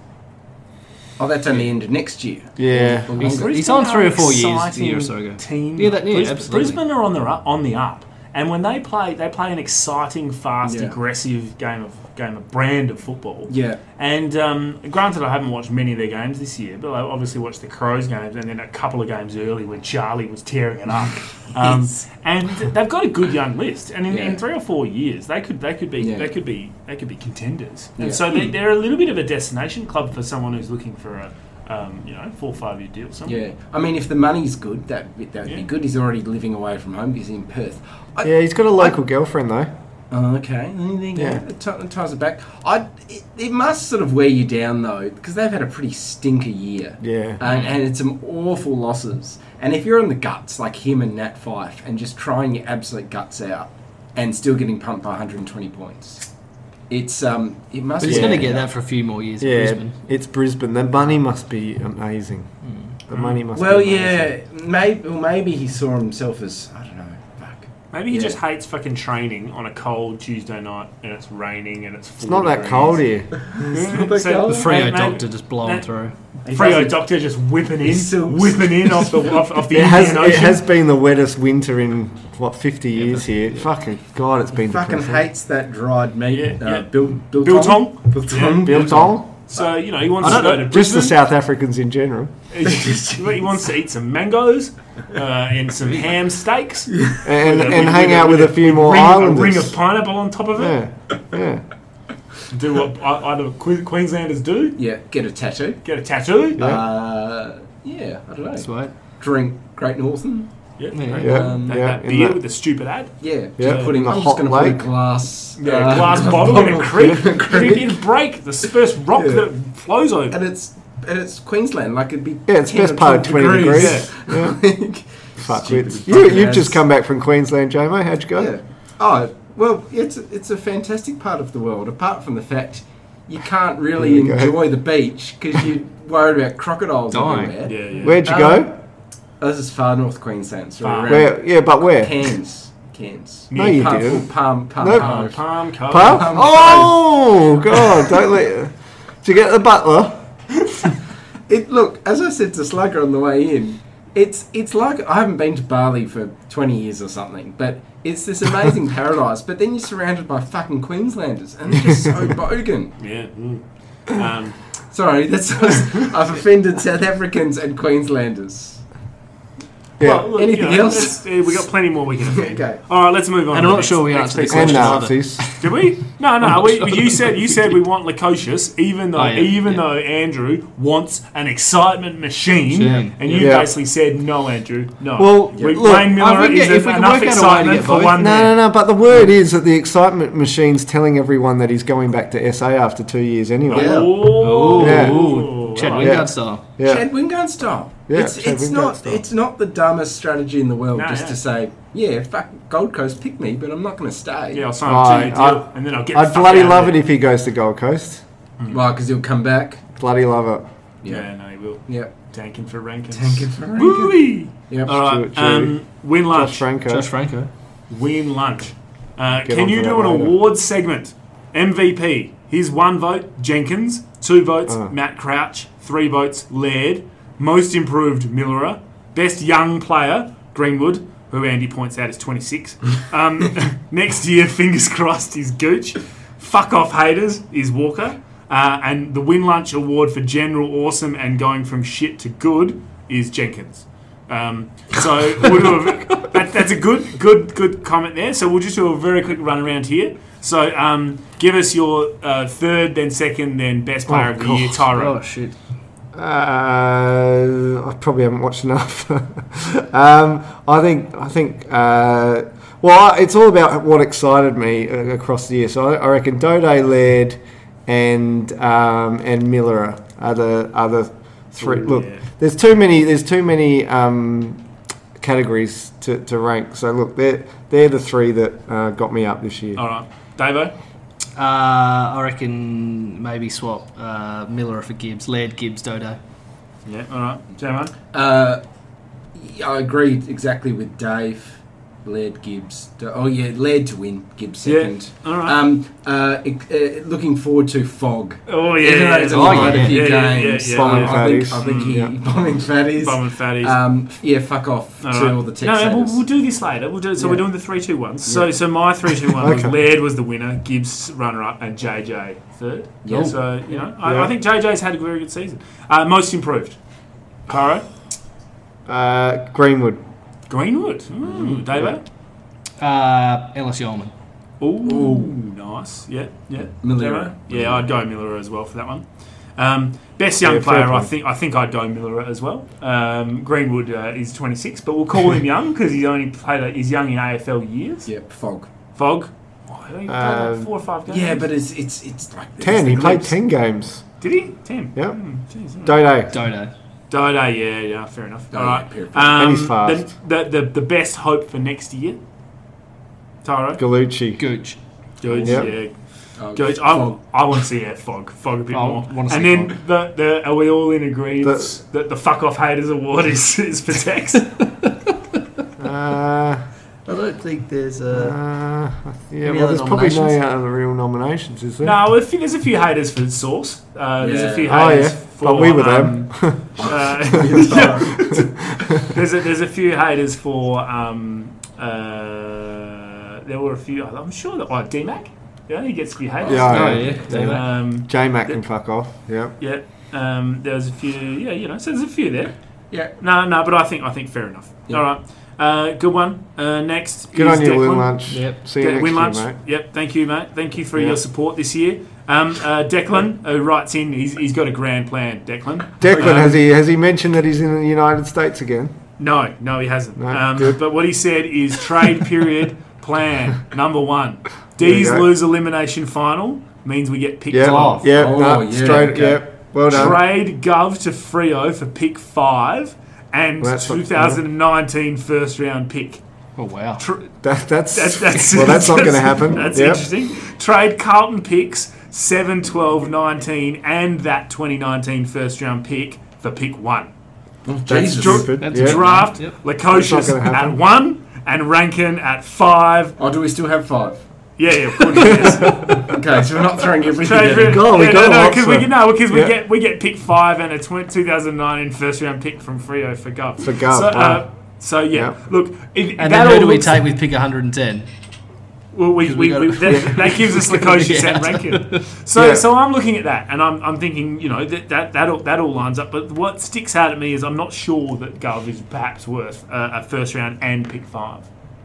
Oh, that's only the end of next year. Yeah. Or He's- longer. he's on three or four years, a Exciting year or so ago. Team. Yeah, that- yeah, Bris- absolutely. Brisbane are on the up, on the up, and when they play, they play an exciting, fast, Yeah. aggressive game of game of brand of football. Yeah. And um, granted, I haven't watched many of their games this year, but I obviously watched the Crows games and then a couple of games early when Charlie was tearing it up. Um, Yes. and they've got a good young list, and in, Yeah. in three or four years, they could they could be Yeah. they could be they could be contenders. And Yeah. so they, they're a little bit of a destination club for someone who's looking for a um, you know four or five year deal. Somewhere. Yeah. I mean, if the money's good, that that would Yeah. be good. He's already living away from home because he's in Perth. I, Yeah, he's got a local girlfriend though. Oh, okay. Anything Yeah. that t- ties it back. I it, it must sort of wear you down though, because they've had a pretty stinker year. Yeah. And, and it's some awful losses. And if you're on the guts like him and Nat Fyfe, and just trying your absolute guts out, and still getting pumped by one hundred twenty points, it's um it must. But he's be going to wear get you that for a few more years Yeah, at Brisbane. it's Brisbane. The money must be amazing. The money must. Well, be amazing. yeah, maybe. Well, maybe he saw himself as I don't know. Fuck. Maybe he Yeah. just hates fucking training on a cold Tuesday night and it's raining and it's It's not that degrees. cold here. that So- cold. The Freo Mate, mate, doctor just blowing that- through. He Freo doesn't- doctor just whipping in, He's still- whipping in off the off, off the It has. Indian It Ocean. has been the wettest winter in what fifty years here. Fucking God, it's been Fucking depressing. hates that dried meat. Yeah, uh, yeah. Bill, Bill, Biltong. Biltong. Biltong. So you know he wants I to don't go know. to Just the Brisbane. South Africans in general. He wants to eat some mangoes uh, and some ham steaks And With a- and with- hang with out with a few more ring, islanders. a ring of pineapple on top of it. yeah, yeah. Do what I- either Que- Queenslanders do: Yeah, get a tattoo. get a tattoo. Yeah. Uh, yeah, I don't know. Sweet. Drink Great Northern. Yeah, Yeah. right. Yeah, Um, That, yeah, that in beer that- with the stupid ad. Yeah, Yeah, just putting. in the I'm hot just going to put a lake. glass. Yeah, uh, glass bottle in a creek. in a creek. It didn't break. The first rock Yeah. that flows over. and it's and it's Queensland. Like it'd be Yeah, it's ten best or part of twelve twenty degrees. Yeah. Yeah. Fuck Stupid with you. fucking You've just ads. come back from Queensland, J-Mo. How'd you go? Yeah. Oh well, it's a, it's a fantastic part of the world. Apart from the fact you can't really There you go. enjoy the beach because you're worried about crocodiles Dying. everywhere. yeah, yeah. Where'd you Um, go? Oh, this is far north Queensland. So Far. around Where? Yeah, but where? Cairns. Cairns. No, you Palm, didn't. Palm, Palm, No. Palm, Cove. Palm Cove. Pub? Um, Oh God! Don't let. Did you get the butler? It look, as I said to Slugger on the way in, it's it's like I haven't been to Bali for twenty years or something, but it's this amazing paradise. But then you're surrounded by fucking Queenslanders, and they're just so bogan. Yeah. Mm. Um, Sorry, that's I've offended South Africans and Queenslanders. Yeah. well, look, Anything you know, else? that's- uh, we got plenty more we can offend. Okay. All right, let's move on. And to I'm the not next- sure we next answered the piece. and question. Nazis. Did we? No, no. not We, sure. you said you said we want Lukosius, even though Oh, yeah, even yeah. though Andrew wants an excitement machine, Machine. and you Yeah. basically said no, Andrew, no. Well, we, look, Wayne Miller I think is if we can enough work out a way to excitement get for both- one No, man. no, no. But the word is that the excitement machine's telling everyone that he's going back to S A after two years anyway. Yeah. Oh, Yeah. Ooh, Chad All Wingard Yeah. style. Yeah. Chad Wingard style. Yeah, it's Chad it's Wingard not style. it's not the dumbest strategy in the world No, just yeah. to say, yeah, fuck Gold Coast, pick me, but I'm not going to stay. Yeah, I'll sign a Oh, two-year deal, I- and then I'll get. I'd the fuck bloody out of love there. it if he goes to Gold Coast. Why? Because he'll come back. Bloody love it. Yeah, no, he will. Yep. Tanking for Rankins. Tanking for Rankins. Woo-wee. Yep. All right. Stuart Drew. Um, win lunch. Josh Franco. Josh Franco. Win lunch. Uh, Get can on you to do that an later. awards segment? M V P. Here's one vote, Jenkins. Two votes, Uh. Matt Crouch. Three votes, Laird. Most improved, Millerer. Best young player, Greenwood, who Andy points out is twenty-six. Um, next year, fingers crossed, is Gooch. Fuck off haters is Walker. Uh, and the Win Lunch Award for general awesome and going from shit to good is Jenkins. Um, so we'll do a, that, that's a good, good, good comment there. So we'll just do a very quick run around here. So um, give us your uh, third, then second, then best player Oh, of the God. year, Tyro. Oh shit. Uh, I probably haven't watched enough. um, I think. I think. Uh, well, it's all about what excited me uh, across the year. So I, I reckon Dode, Laird, and um, and Miller are the are the three. Ooh, Look, yeah. there's too many. There's too many um, categories to, to rank. So look, they're they're the three that uh, got me up this year. All right, Davo. Uh, I reckon maybe swap uh, Miller for Gibbs. Laird, Gibbs, Dodo. Yeah. All right, J-Man. Uh, yeah, I agree exactly with Dave. Laird, Gibbs. Oh yeah, Laird to win. Gibbs Yeah. second. All right. Um, uh, uh, looking forward to Fogg. Oh Even yeah, though yeah, it's yeah. only Oh, played yeah, a few yeah, yeah, yeah, games. yeah, Bombing um, I think fatties. I think he Yeah. bombing fatties. Bum and fatties. Um, yeah, fuck off All to right. all the Texas. No, we'll, we'll do this later. We'll do it. So Yeah. we're doing the three two ones. So Yeah. so my three two one was Okay. Laird was the winner, Gibbs runner up, and J J third. Yeah. So you know, I, Yeah. I think J J's had a very good season. Uh, most improved, Caro. Uh, Greenwood. Greenwood. Ooh, Davo. Uh, Ellis Yeoman. Ooh, nice. Yeah, yeah. Miller. Yeah, I'd go Miller as well for that one. Um, best young Yeah, fair player, I play. think. I think I'd go Miller as well. Um, Greenwood uh, is twenty-six, but we'll call him young because he's only played. A, he's young in A F L years. Yep, Fogg. Fogg. Oh, he played like Um, four or five games. Yeah, but it's it's it's like it's Ten. the He played glimpse. ten games. Did he? Ten. Yep. Hmm, jeez, all right. Dode. Dodo. Dodo, yeah, yeah, fair enough. Oh, All yeah, right. perfect. Um, And he's fast. The, the, the, the best hope for next year? Tyro? Galucci. Gooch. George, Yep. yeah. Oh, George, I, Fogg. I want to see yeah, Fog. Fog a bit I more. wanna see And then Fog. the, the are we all in agreement The- that the Fuck Off Haters Award is, is for Tex? Uh, I don't think there's uh, a. yeah, Any well, other there's probably no nominations? other real nominations, is there? No, I think there's a few haters for Source. Uh, There's a Yeah. few Oh, haters yeah. for. But we were um, them. uh, there's a, there's a few haters for. Um, uh, there were a few. I'm sure that. Oh, D Mac. Yeah, he gets a few haters. Yeah, Oh, yeah. yeah. David. Um, J-Mac can fuck off. Yep. yeah. Um, there was a few. Yeah, you know. So there's a few there. Yeah. No, no, but I think I think fair enough. Yeah. All right. Uh, good one. Uh, next. Good is on you, Declan. Win Lunch. Yep. See you De- next win year, lunch. mate. Yep. Thank you, mate. Thank you for Yeah. your support this year. Um, uh, Declan uh, writes in. He's, he's got a grand plan. Declan. Declan, Um, has he has he mentioned that he's in the United States again? No, no, he hasn't. No, um, good. but what he said is trade period plan number one. D's you go. lose elimination final means we get picked Yeah, off. yeah, Oh, no, yeah, straight, okay. yeah. Well done. Trade Gov to Freo for pick five and Well, that's what- twenty nineteen first round pick. Oh wow. Tr- That, that's, That's, that's, well, that's not going to happen. That's Yep. interesting. Trade Carlton picks seven, twelve, nineteen and that twenty nineteen first round pick for pick one. Oh, That's Jesus. stupid. That's yeah. Dra- Draft Yep. Lukosius That's not gonna at happen. one and Rankin at five. Oh, do we still have five? Yeah, yeah, good, yes. Okay, so we're not throwing everything Trade in. for- Go on, we yeah, got no, no, a because lot we for- no, because we Yeah. get we get pick five and a twenty nineteen first round pick from Freo for Gov. For Gov, So, uh, wow. so yeah, Yeah. look, it, And that then who all do we looks- take with pick one hundred ten? Well, we, 'Cause we, we we, gotta- that, that gives us Lukosius Yeah. and Rankin. So, Yeah. so I'm looking at that, and I'm, I'm thinking, you know, that that that all, that all lines up. But what sticks out at me is I'm not sure that Gov is perhaps worth uh, a first round and pick five.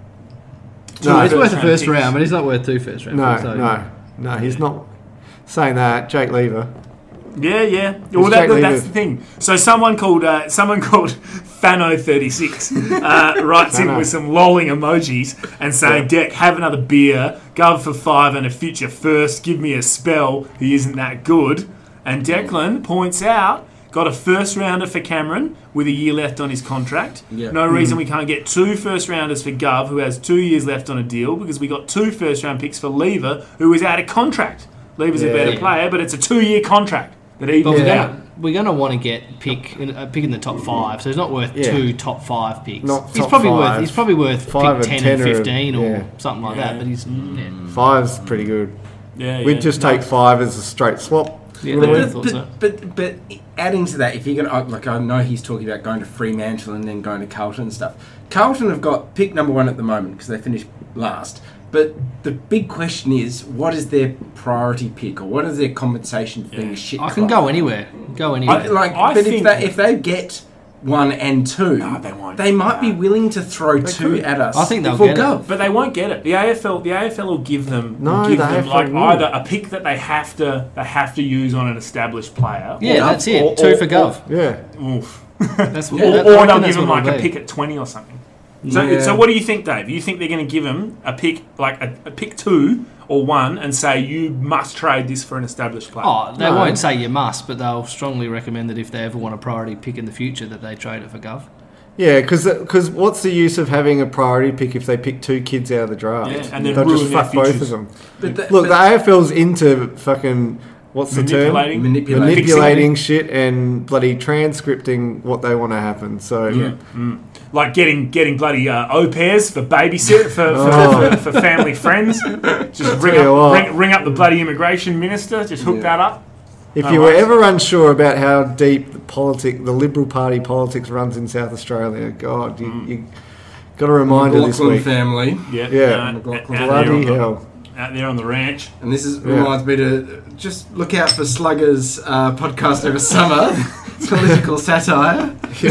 Two No, He's first worth a round first picks. round, but he's not worth two first round No, picks. so- no, no, he's not saying that. Jake Lever. Yeah, yeah. Well, that, Jake look, that's Lever? the thing. So someone called uh, someone called Fano thirty-six uh, writes in Fano. with some lolling emojis and saying, "Deck, have another beer, Gov for five and a future first. Give me a spell. He isn't that good." And Declan points out, got a first rounder for Cameron with a year left on his contract. Yeah. No reason we can't get two first rounders for Gov, who has two years left on a deal, because we got two first round picks for Lever, who is out of contract. Lever's a Yeah. better Yeah. player, but it's a two year contract that evens But we're it out. gonna, we're gonna want to get pick in, a pick in the top five, so he's not worth Yeah. two top five picks. Not he's top probably five. worth he's probably worth Five pick and ten and ten are- fifteen or yeah. something like Yeah. that. But he's yeah, Five's pretty good. Yeah, We'd yeah. just No. take five as a straight swap. yeah Really? I But, thought but, so. but, but adding to that, if you're going to, like, I know he's talking about going to Fremantle and then going to Carlton and stuff. Carlton have got pick number one at the moment because they finished last. But the big question is, what is their priority pick, or what is their compensation for being a shit I can club? go anywhere. Go I, anywhere. like, I but think- if they if they get one and two, No, they won't. they might be willing to throw two could. at us. I think they'll before get it. Gov. But they won't get it. The A F L, the A F L will give them, will No, give the them A F L like will. either a pick that they have to, they have to use on an established player. yeah, or, that's it. or- two or- for Gov. Yeah. Oof. That's what. Or, that- or I reckon they'll that's give them what like it'll a be. pick at twenty or something. So, Yeah. so what do you think, Dave? You think they're going to give him a pick, like a, a pick two or one, and say you must trade this for an established player? Oh, they No. won't say you must, but they'll strongly recommend that if they ever want a priority pick in the future, that they trade it for Gov. Yeah, because what's the use of having a priority pick if they pick two kids out of the draft? Yeah, and then They'll ruin just their fuck both futures. of them. But the, Look, but the A F L's into fucking, what's the term? Manipulating, Manipulating. Manipulating shit and bloody transcripting what they want to happen. So, Yeah. like getting getting bloody uh, au pairs for babysit for for, Oh. for, for family friends. Just ring you up, what. ring, ring up the bloody immigration minister. Just hook Yeah. that up. if No you were worries. ever unsure about how deep the politic, the Liberal Party politics runs in South Australia, God, you, you got a reminder this McLaughlin week. family. Yeah, Yeah. uh, McLaughlin. out, there Bloody on the, hell. out there on the ranch. And this is Yeah. reminds me to just look out for Slugger's uh, podcast over summer. Political satire.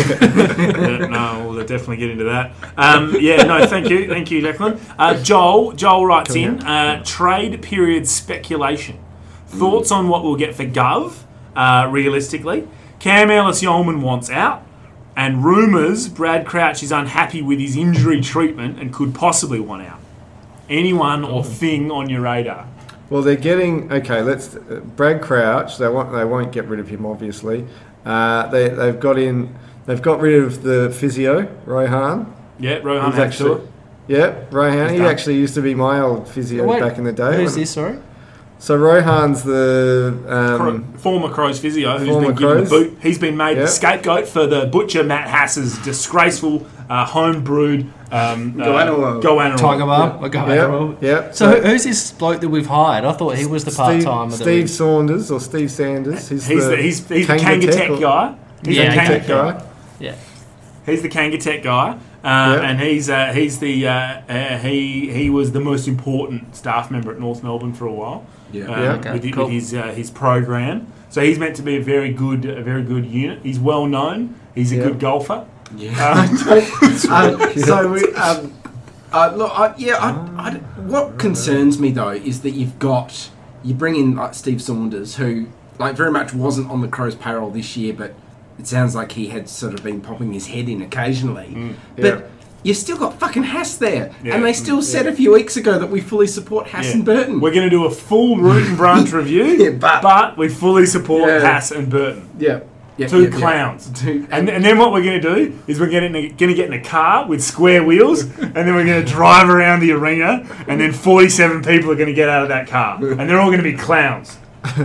Yeah, no, we'll definitely get into that. Um, yeah, no, thank you, thank you, Declan. Uh, Joel, Joel writes Come in uh, trade period speculation. Thoughts on what we'll get for Gov? Uh, realistically, Cam Ellis-Yolman wants out, and rumours Brad Crouch is unhappy with his injury treatment and could possibly want out. Anyone or thing on your radar? Well, they're getting okay. Let's uh, Brad Crouch. They want. They won't get rid of him, obviously. Uh, they they've got in. They've got rid of the physio, Rohan. Yeah, Rohan He's actually. Hackshaw. Yeah, Rohan. He done. actually used to be my old physio Wait, back in the day. Who's when- this? Sorry. So Rohan's the. Um, Cro- former Crows physio who's former been given the Crows. boot. He's been made the Yep. scapegoat for the butcher Matt Hass's disgraceful uh, home-brewed um, uh, Goanna. Goanna. Tiger Balm. Go ahead, yeah, Roll. yeah. So who- who's this bloke that we've hired? I thought he was the part Steve, time. Steve Saunders or Steve Sanders. He's, He's the, the, he's, he's the Kanga Tech Kangatech or- guy. He's Yeah, the Kanga Kangatech Tech guy. guy. Yeah. He's the Kangatech guy, uh, Yeah. and he's uh, he's the uh, uh, he he was the most important staff member at North Melbourne for a while. Yeah. uh, Yeah. Okay, with, cool. with his uh, his program. So he's meant to be a very good a very good unit. He's well known. He's a Yeah. good golfer. Yeah. Uh, um, so we, um, uh, look, I, yeah. I, I, what concerns me though is that you've got you bring in like Steve Saunders, who like very much wasn't on the Crows payroll this year, but it sounds like he had sort of been popping his head in occasionally. But Yeah. you've still got fucking Haas there. Yeah. And they still said a few weeks ago that we fully support Haas Yeah. and Burton. We're going to do a full root and branch review, Yeah, but- we fully support Yeah. Haas and Burton. yeah. yeah. Two yeah, yeah. clowns. Two- And, and then what we're going to do is we're going to get in a car with square wheels, and then we're going to drive around the arena, and then forty-seven people are going to get out of that car, and they're all going to be clowns.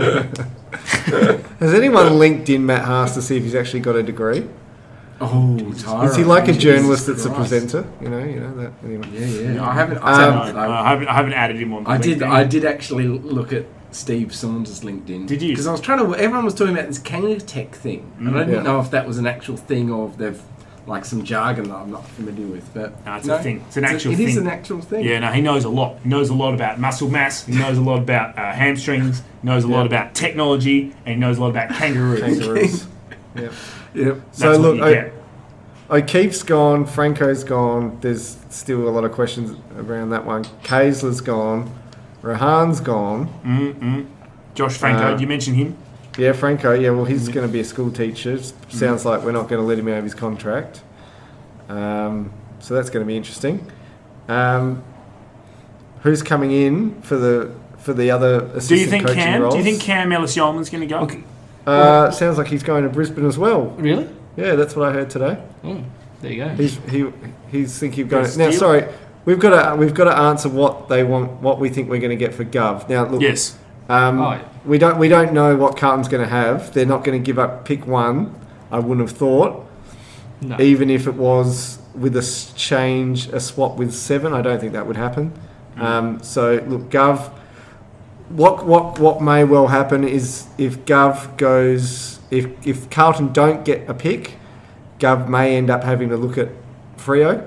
Has anyone linked in Matt Haas to see if he's actually got a degree? Oh, Tyro. Is he like a Jesus journalist that's a Christ. presenter? You know, you know that. Anyway. Yeah, yeah. I haven't. No, I, Um, haven't- no, I, I haven't, I haven't added him on. I did. LinkedIn. I did actually look at Steve Saunders' LinkedIn. Did you? Because I was trying to. Everyone was talking about this Canada Tech thing, and I didn't Yeah. know if that was an actual thing or if they've like some jargon that I'm not familiar with. But No, it's a thing. It's an actual It is thing. an actual thing. Yeah, no, he knows a lot. He knows a lot about muscle mass. He knows a lot about uh, hamstrings. He knows a lot about technology, and he knows a lot about kangaroos. Kangaroos. Yep. Yep. So That's look, what you I- get. O'Keefe's gone, Franco's gone. There's still a lot of questions around that one. Kaysler's gone, Rahan's gone. Mm-mm. Josh Franco, Uh, you mentioned him. Yeah, Franco. Yeah, well, he's going to be a school teacher. Sounds like we're not going to let him out of his contract. Um, so that's going to be interesting. Um, who's coming in for the for the other assistant Do you think coaching Cam? roles? Do you think Cam Ellis Yeoman's going to go? Okay. Uh, sounds like he's going to Brisbane as well. Really? Yeah, that's what I heard today. Oh, there you go. He's he he's thinking of going. Yes, Now, do you- sorry, we've got to we've got to answer what they want, what we think we're going to get for Gov. Now, look, Yes. um, Oh, yeah. we don't we don't know what Carlton's going to have. They're not going to give up pick one. I wouldn't have thought, No. even if it was with a s- change, a swap with seven. I don't think that would happen. Um, so look, Gov. What what what may well happen is if Gov goes if if Carlton don't get a pick, Gov may end up having to look at Freo.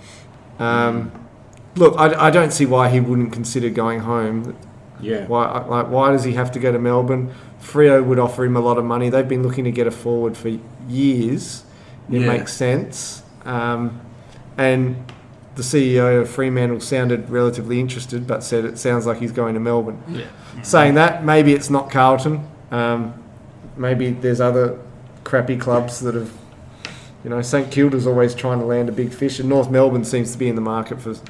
Um, look, I, I don't see why he wouldn't consider going home. Yeah. Why like why does he have to go to Melbourne? Freo would offer him a lot of money. They've been looking to get a forward for years. It Yeah. makes sense. Um, and the C E O of Fremantle sounded relatively interested, but said it sounds like he's going to Melbourne. Yeah. Saying that, maybe it's not Carlton. Um, maybe there's other crappy clubs that have, you know, St Kilda's always trying to land a big fish, and North Melbourne seems to be in the market for,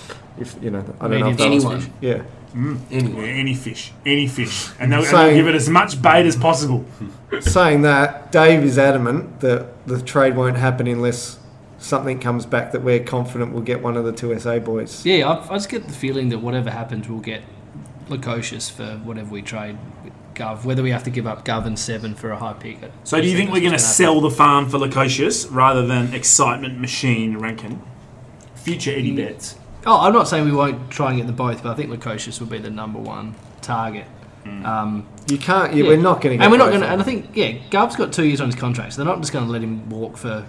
if you know, I don't know if that was- Anyone. Yeah. Yeah, Anyway. any fish, any fish, and they'll, and Saying- they'll give it as much bait as possible. Saying that, Dave is adamant that the trade won't happen unless something comes back that we're confident we'll get one of the two S A boys. Yeah, I, I just get the feeling that whatever happens, we'll get Lukosius for whatever we trade with Gov. Whether we have to give up Gov and seven for a high pick. So, do you think we're going to sell the farm for Lukosius rather than excitement machine Rankin? Future Eddie Betts. Oh, I'm not saying we won't try and get them both, but I think Lukosius will be the number one target. Um, You can't. You, Yeah. We're not going to. and we're not going to. And I think, yeah, Gov's got two years on his contract, so they're not just going to let him walk for.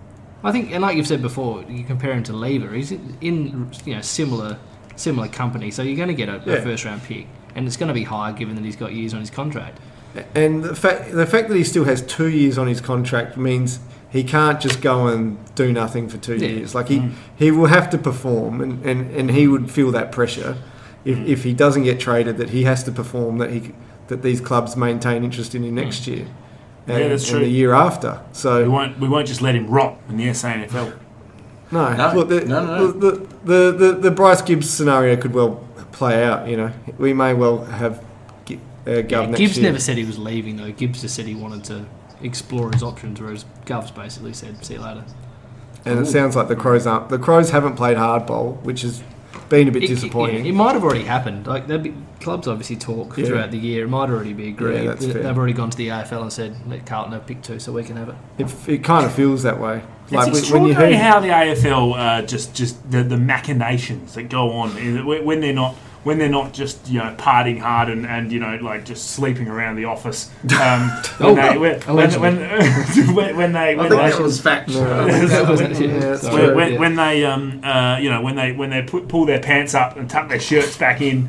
I think, and like you've said before, you compare him to Lever. He's in, in you know similar similar company, so you're going to get a, Yeah. a first round pick, and it's going to be high given that he's got years on his contract. And the fact the fact that he still has two years on his contract means he can't just go and do nothing for two Yeah. years. Like he, he will have to perform, and, and, and he would feel that pressure if, if he doesn't get traded, that he has to perform, that he that these clubs maintain interest in him next year. And, Yeah, that's and true. the year after. We So won't. We won't just let him rot in the S A N F L. no, No, look, the, no, no, no. The, the, the, the Bryce Gibbs scenario could well play out. You know, we may well have Gi- uh, Gov Yeah, next Gibbs year. never said he was leaving though. Gibbs just said he wanted to explore his options, whereas Gov's basically said, "See you later." And it sounds like the Crows aren't. The Crows haven't played hardball, which has been a bit It- disappointing. It, it might have already happened. Like there'd be, clubs obviously talk Yeah. throughout the year. It might already be agreed. Yeah, that's They- fair. They've already gone to the A F L and said, "Let Carlton have pick two, so we can have it." It, it kind of feels that way. It's when- when you extraordinary heard, how the A F L uh, just just the, the machinations that go on when when they're not when they're not just you know partying hard and, and you know like just sleeping around the office. Um, when, Oh, they, when, when, when, when, when they I when think they that was factual. No. That was when- actually- yeah, it's sorry. true. when, Yeah. when they um uh you know when they when they put, pull their pants up and tuck their shirts back in,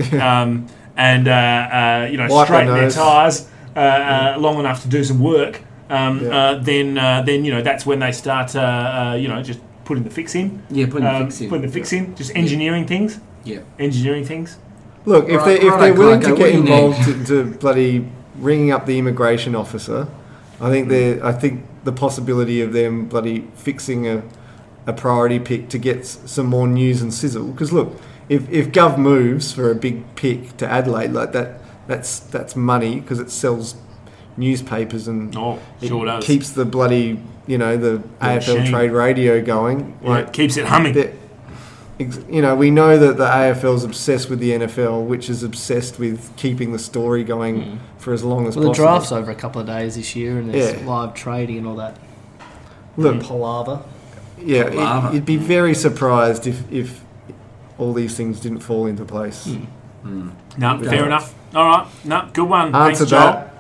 um and uh, uh you know Wipe their straighten their nose. ties uh, uh, long enough to do some work. Um, Yeah. uh, then uh, then you know that's when they start uh, uh, you know just putting the fix in. Yeah, putting the Um, fix in. Putting the fix in, just engineering things, Yeah. engineering things. look, if Right- they if right, they're willing Clarko, to what get do you need? involved into bloody ringing up the immigration officer, I think they I think the possibility of them bloody fixing a, a priority pick to get s- some more news and sizzle. Because look, if if Gov moves for a big pick to Adelaide like that, that's that's money because it sells newspapers and Oh, it sure does. keeps the bloody you know the A F L machine. trade radio going. Yeah, it keeps it humming. that- ex- you know, we know that the A F L is obsessed with the N F L, which is obsessed with keeping the story going for as long as Well, the possible. draft's over a couple of days this year, and there's Yeah. live trading and all that Look, palaver. yeah, Lava. it, you'd be very surprised if, if all these things didn't fall into place. No, fair enough. All right. No, good one. Answer Thanks, Joel. that.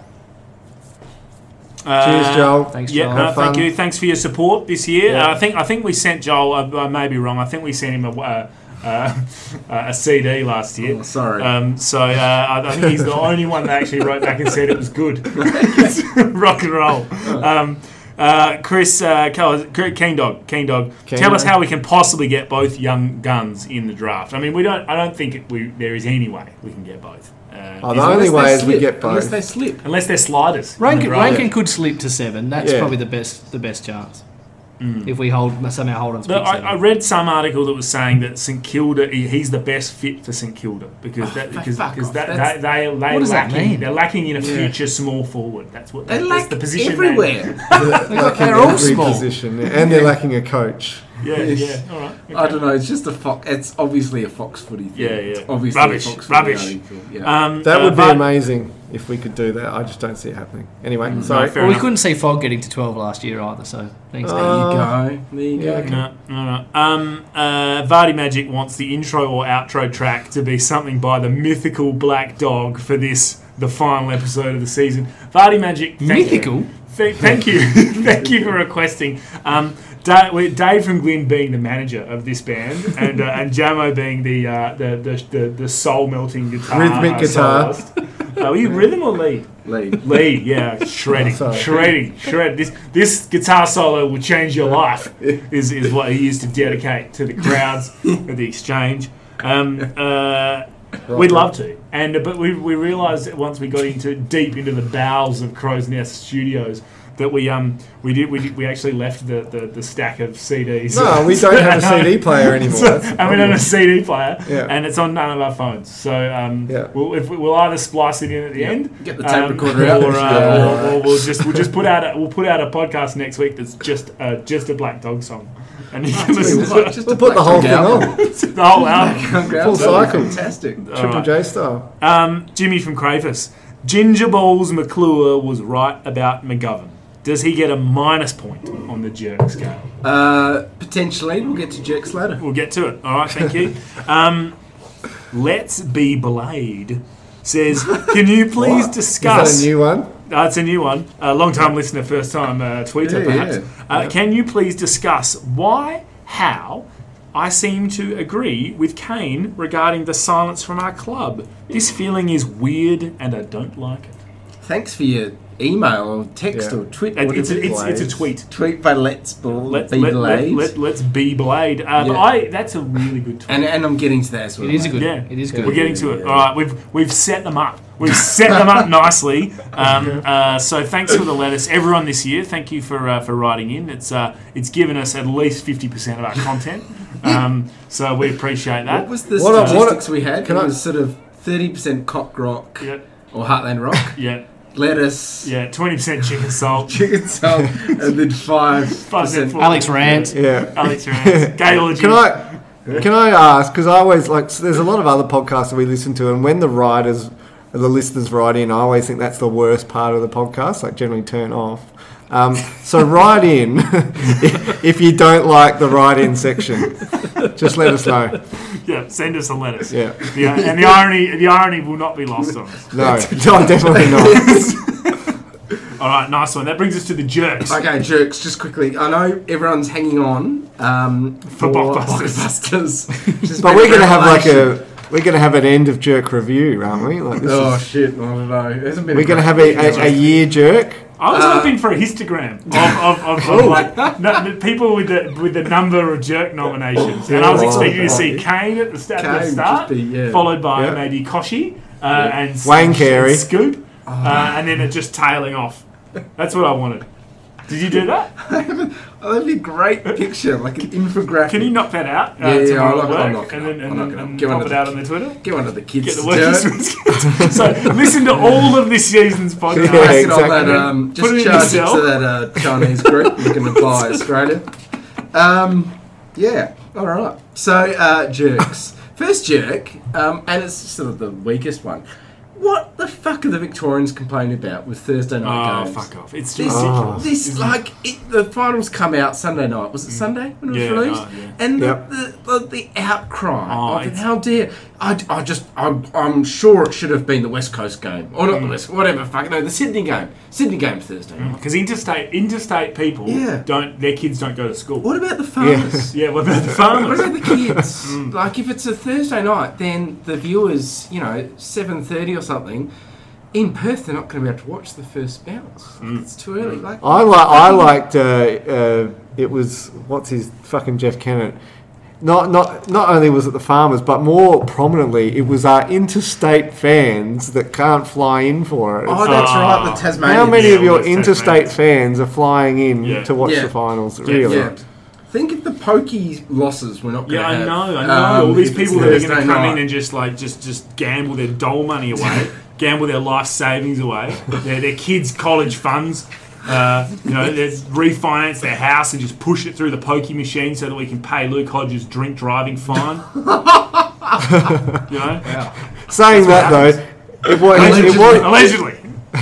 Uh, Cheers, Joel. Thanks, Yeah, Joel. no, Have thank fun. you. Thanks for your support this year. Yeah. Uh, I think I think we sent Joel. I, I may be wrong. I think we sent him a uh, uh, a C D last year. Oh, sorry. Um, so uh, I, I think he's the only one that actually wrote back and said it was good. Rock and roll. Um, uh, Chris, uh, Colours- Keen Dog, Keen Dog. Keen Tell us Dog. how we can possibly get both young guns in the draft. I mean, we don't. I don't think it, we there is any way we can get both. Uh, Oh, is the it? only Unless way they is we slip. get both. Unless they slip. Unless they're sliders. in the Rankin, draft. Rankin could slip to seven. That's Yeah. probably the best the best chance. If we hold somehow hold on to But pick I, seven. I read some article that was saying that St Kilda, he, he's the best fit for St Kilda because that because, fuck because off. that, That's- they they they What does that lacking mean? they're lacking in a Yeah. future small forward. That's what They that's lack the position everywhere. Lacking they're all every small. position, yeah. And they're lacking a coach. They, yeah, yeah, all right. Okay. I don't know. It's just a fox. It's obviously a Fox Footy thing. Yeah, yeah. It's obviously Rubbish, a Fox Footy rubbish. article, Yeah. Um, That uh, would be but- amazing if we could do that. I just don't see it happening. Anyway, sorry. fair well, we enough. couldn't see Fogg getting to twelve last year either. So thanks. Uh, Dave. there you go. There you yeah, go. No, no, no. Um, uh, Vardy Magic wants the intro or outro track to be something by the mythical Black Dog for this, the final episode of the season. Vardy Magic, thank Mythical? You. Th- thank you, thank you for requesting. Um, Dave, with Dave from Glyn being the manager of this band, and uh, and Jamo being the uh, the, the the the soul melting guitar, Rhythmic uh, guitar. soloist. Uh, were you rhythm or lead? Lead. Lead, yeah, shredding, Sorry. shredding, shred. This this guitar solo will change your life. Is is what he used to dedicate to the crowds at the exchange. Um, uh, we'd love to, and uh, but we we realised that once we got into deep into the bowels of Crow's Nest Studios that we um we did we did, we actually left the, the, the stack of C Ds. No, we don't have a C D player anymore. So, That's the and we don't problem. have a C D player, Yeah. and it's on none of our phones. So um, Yeah. we'll, if we, we'll either splice it in at the end, Get the tape um, recorder out. or, uh, Yeah. or, or we'll just we'll just put out a, we'll put out a podcast next week that's just uh, just a Black Dog song, and you can listen to Just We'll a put the Black whole Dog thing album. on. the whole album. Full cycle. Fantastic. Triple Alright. J style. Um, Jimmy from Crafus. Ginger Balls McClure was right about McGovern. Does he get a minus point on the jerk scale? Uh, potentially, we'll get to jerks later. We'll get to it. All right, thank you. Um, Let's Be Blade says, can you please Is discuss... that a new one? Uh, it's a new one. A long-time listener, first-time uh, tweeter, Yeah, perhaps. yeah. Uh, Can you please discuss why, how, I seem to agree with Kane regarding the silence from our club? This feeling is weird, and I don't like it. Thanks for your email or text Yeah. or tweet. It- What It's is a, it? it's, it's a Blades. tweet. Tweet by Let's Ball. Let, Be let, let, Blade. let, let's be Blade. Uh, but Yeah. I, that's a really good tweet. and and I'm getting to that as well. It is a mate. good. Yeah, It is good. We're getting to it. Yeah. All right, we've we've set them up. We've set them up nicely. Um, uh, so thanks for the letters, everyone this year. Thank you for uh, for writing in. It's uh, it's given us at least fifty percent of our content. Um, so we appreciate that. What was the What- what- statistics we had? can it I- was sort of thirty percent cock rock Yeah, or Heartland rock, yeah, lettuce, yeah. Twenty percent chicken salt. chicken salt, and then five percent. percent Alex Rant. Yeah. Alex Rance. Gaylord. Can I can I ask? Because I always like. So there's a lot of other podcasts that we listen to, and when the writers, the listeners write in, I always think that's the worst part of the podcast. Like generally turn off. Um, so write in if, if you don't like the write-in section. Just let us know. Yeah, send us a letter. Yeah. The, and the irony, the irony will not be lost on us. No, no, definitely not. All right, nice one. That brings us to the jerks. Okay, jerks. Just quickly, I know everyone's hanging on um, For Blockbusters. Blockbusters. Which has But been we're gonna have like revelation. a we're gonna have an end of jerk review, aren't we? Like this Oh is, shit! I don't know. It hasn't been we're gonna great have a, week, a, a year jerk. I was Uh, hoping for a histogram of, of, of, of like no, the people with the with the number of jerk nominations, and I was Oh, expecting to see right. Kane at the, st- at the Kane would start, just be, yeah. followed by Yeah. maybe Koshi uh, and Wayne and Carey. Scoop, uh, and then it just tailing off. That's what I wanted. Did you do that? Oh, that'd be a great picture, like an infographic. Can you knock that out? Uh, Yeah, yeah, tomorrow I'll at knock- I'll work, knock it and up. then, and I'll knock then it up. and Get one pop of it out the on the Twitter? Get one of the kids Get the to working do it. Smiths. So listen to all of this season's podcast. Yeah, Pass it exactly. on that, um, just Put it in charge it yourself. to that uh, Chinese group looking to buy Australia. Um, yeah, all right. So, uh, jerks. First jerk, um, and it's sort of the weakest one. What the fuck are the Victorians complaining about with Thursday night Oh, games? fuck off. It's This, ridiculous. this isn't it? like it, the finals come out Sunday night. Was it Sunday when it was Yeah, released? oh, yeah. And Yep. the, the, the the outcry Oh, of it, it's- how dare I, I just I'm, I'm sure it should have been the West Coast game or not the West whatever fuck no the Sydney game Sydney game Thursday night. Because interstate interstate people Yeah. don't their kids don't go to school. What about the farmers? Yeah, what about the What farmers? about the kids? Like if it's a Thursday night, then the viewers, you know, seven thirty or something. In Perth, they're not going to be able to watch the first bounce. It's too early. Like I like. I liked. Uh, uh, it was what's his fucking Jeff Kennett. Not not not only was it the farmers, but more prominently, it was our interstate fans that can't fly in for it. Oh, It's that's Oh. right, the Tasmanian. how many yeah, of your all those interstate Tasmanians. fans are flying in Yeah. to watch Yeah. the finals? Yeah, Really? Yeah. Think of the pokey losses we're not going Yeah, to I have. know, I know. um, All these if it's people that are going Thursday to come night. in and just like just just gamble their dole money away, gamble their life savings away, their their kids' college funds. Uh, you know, they refinance their house and just push it through the pokey machine so that we can pay Luke Hodges' drink driving fine. You know, Saying that That's though, it was, it was allegedly.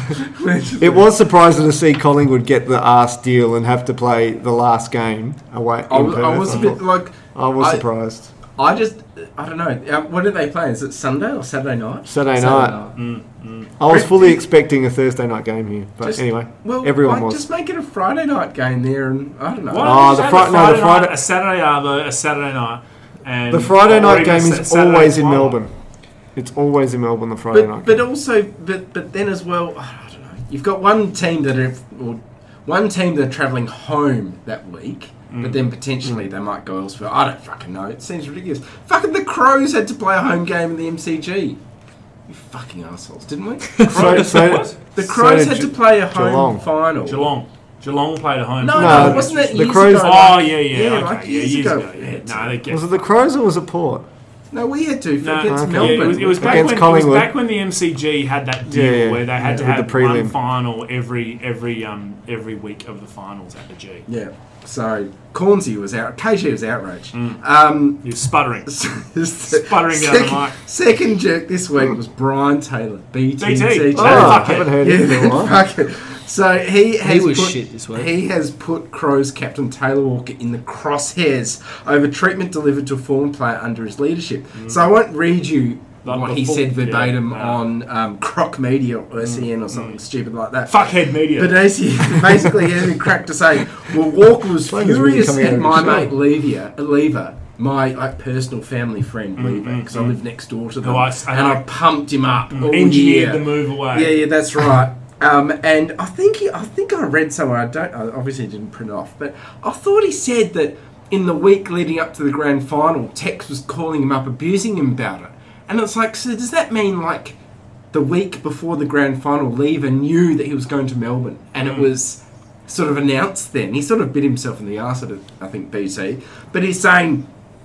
it was surprising to see Collingwood get the arse deal and have to play the last game away. I in was, I Perth. was a bit like. I was I- surprised. I just. I don't know. Um, what are they playing? Is it Sunday or Saturday night? Saturday night. night. I was fully expecting a Thursday night game here, but Just- anyway, Well, everyone like, was. just make it a Friday night game there, and I don't know. Why Oh, don't you the just Fri- have a no, the Friday night, Friday- a Saturday Arvo, a Saturday night, and The Friday or night even game a is Sa- Saturday always in twilight. Melbourne. It's always in Melbourne, the Friday But night but game. also but but then as well, I don't know. You've got one team that are or one team that are travelling home that week, Mm. but then potentially they might go elsewhere. I don't fucking know. It seems ridiculous. Fucking the Crows had to play a home game in the M C G. You fucking assholes, didn't we? So, so, What? The so Crows had Ge- to play a home Geelong. final. Geelong. Geelong played at home. No, No, no, wasn't that the years Crows- ago? Oh Like- yeah, yeah, okay, like yeah, years, years ago. ago. Yeah, no, they get. Was it the Crows or was it Port? No, we had to No, against okay. yeah, Melbourne. it was, it was back Against when it Collingwood. was back when the M C G had that deal Yeah, yeah. where they had Yeah, to with have the prelim. one final every every um every week of the finals at the G. Yeah. So Cornsey was out. K G was outraged. Mm. Um, You're sputtering. Sputtering down the mic. Second jerk this week was Brian Taylor, B T. B T. T. Oh, Yeah, I fuck it. haven't heard it in a Yeah, while. fuck it. So he has was put, shit this week. He has put Crows captain Taylor Walker in the crosshairs over treatment delivered to a former player under his leadership. So I won't read you Like what he before- said verbatim yeah, no. on um, Croc Media or S E N or something stupid like that. Fuckhead media. But basically, basically he had me cracked to say, well, Walker was Blame is really furious coming out at of my your mate shell. Lever, Lever, my like personal family friend Lever, because I live next door to them, Who I s- I and know. I pumped him up all engineered year. the move away. Yeah, yeah, that's right. Um, and I think he, I think I read somewhere. I don't. I obviously didn't print it off, but I thought he said that in the week leading up to the grand final, Tex was calling him up, abusing him about it. And it's like, so does that mean like the week before the grand final, Lever knew that he was going to Melbourne, and it was sort of announced then? He sort of bit himself in the arse at it, I think, B C. But he's saying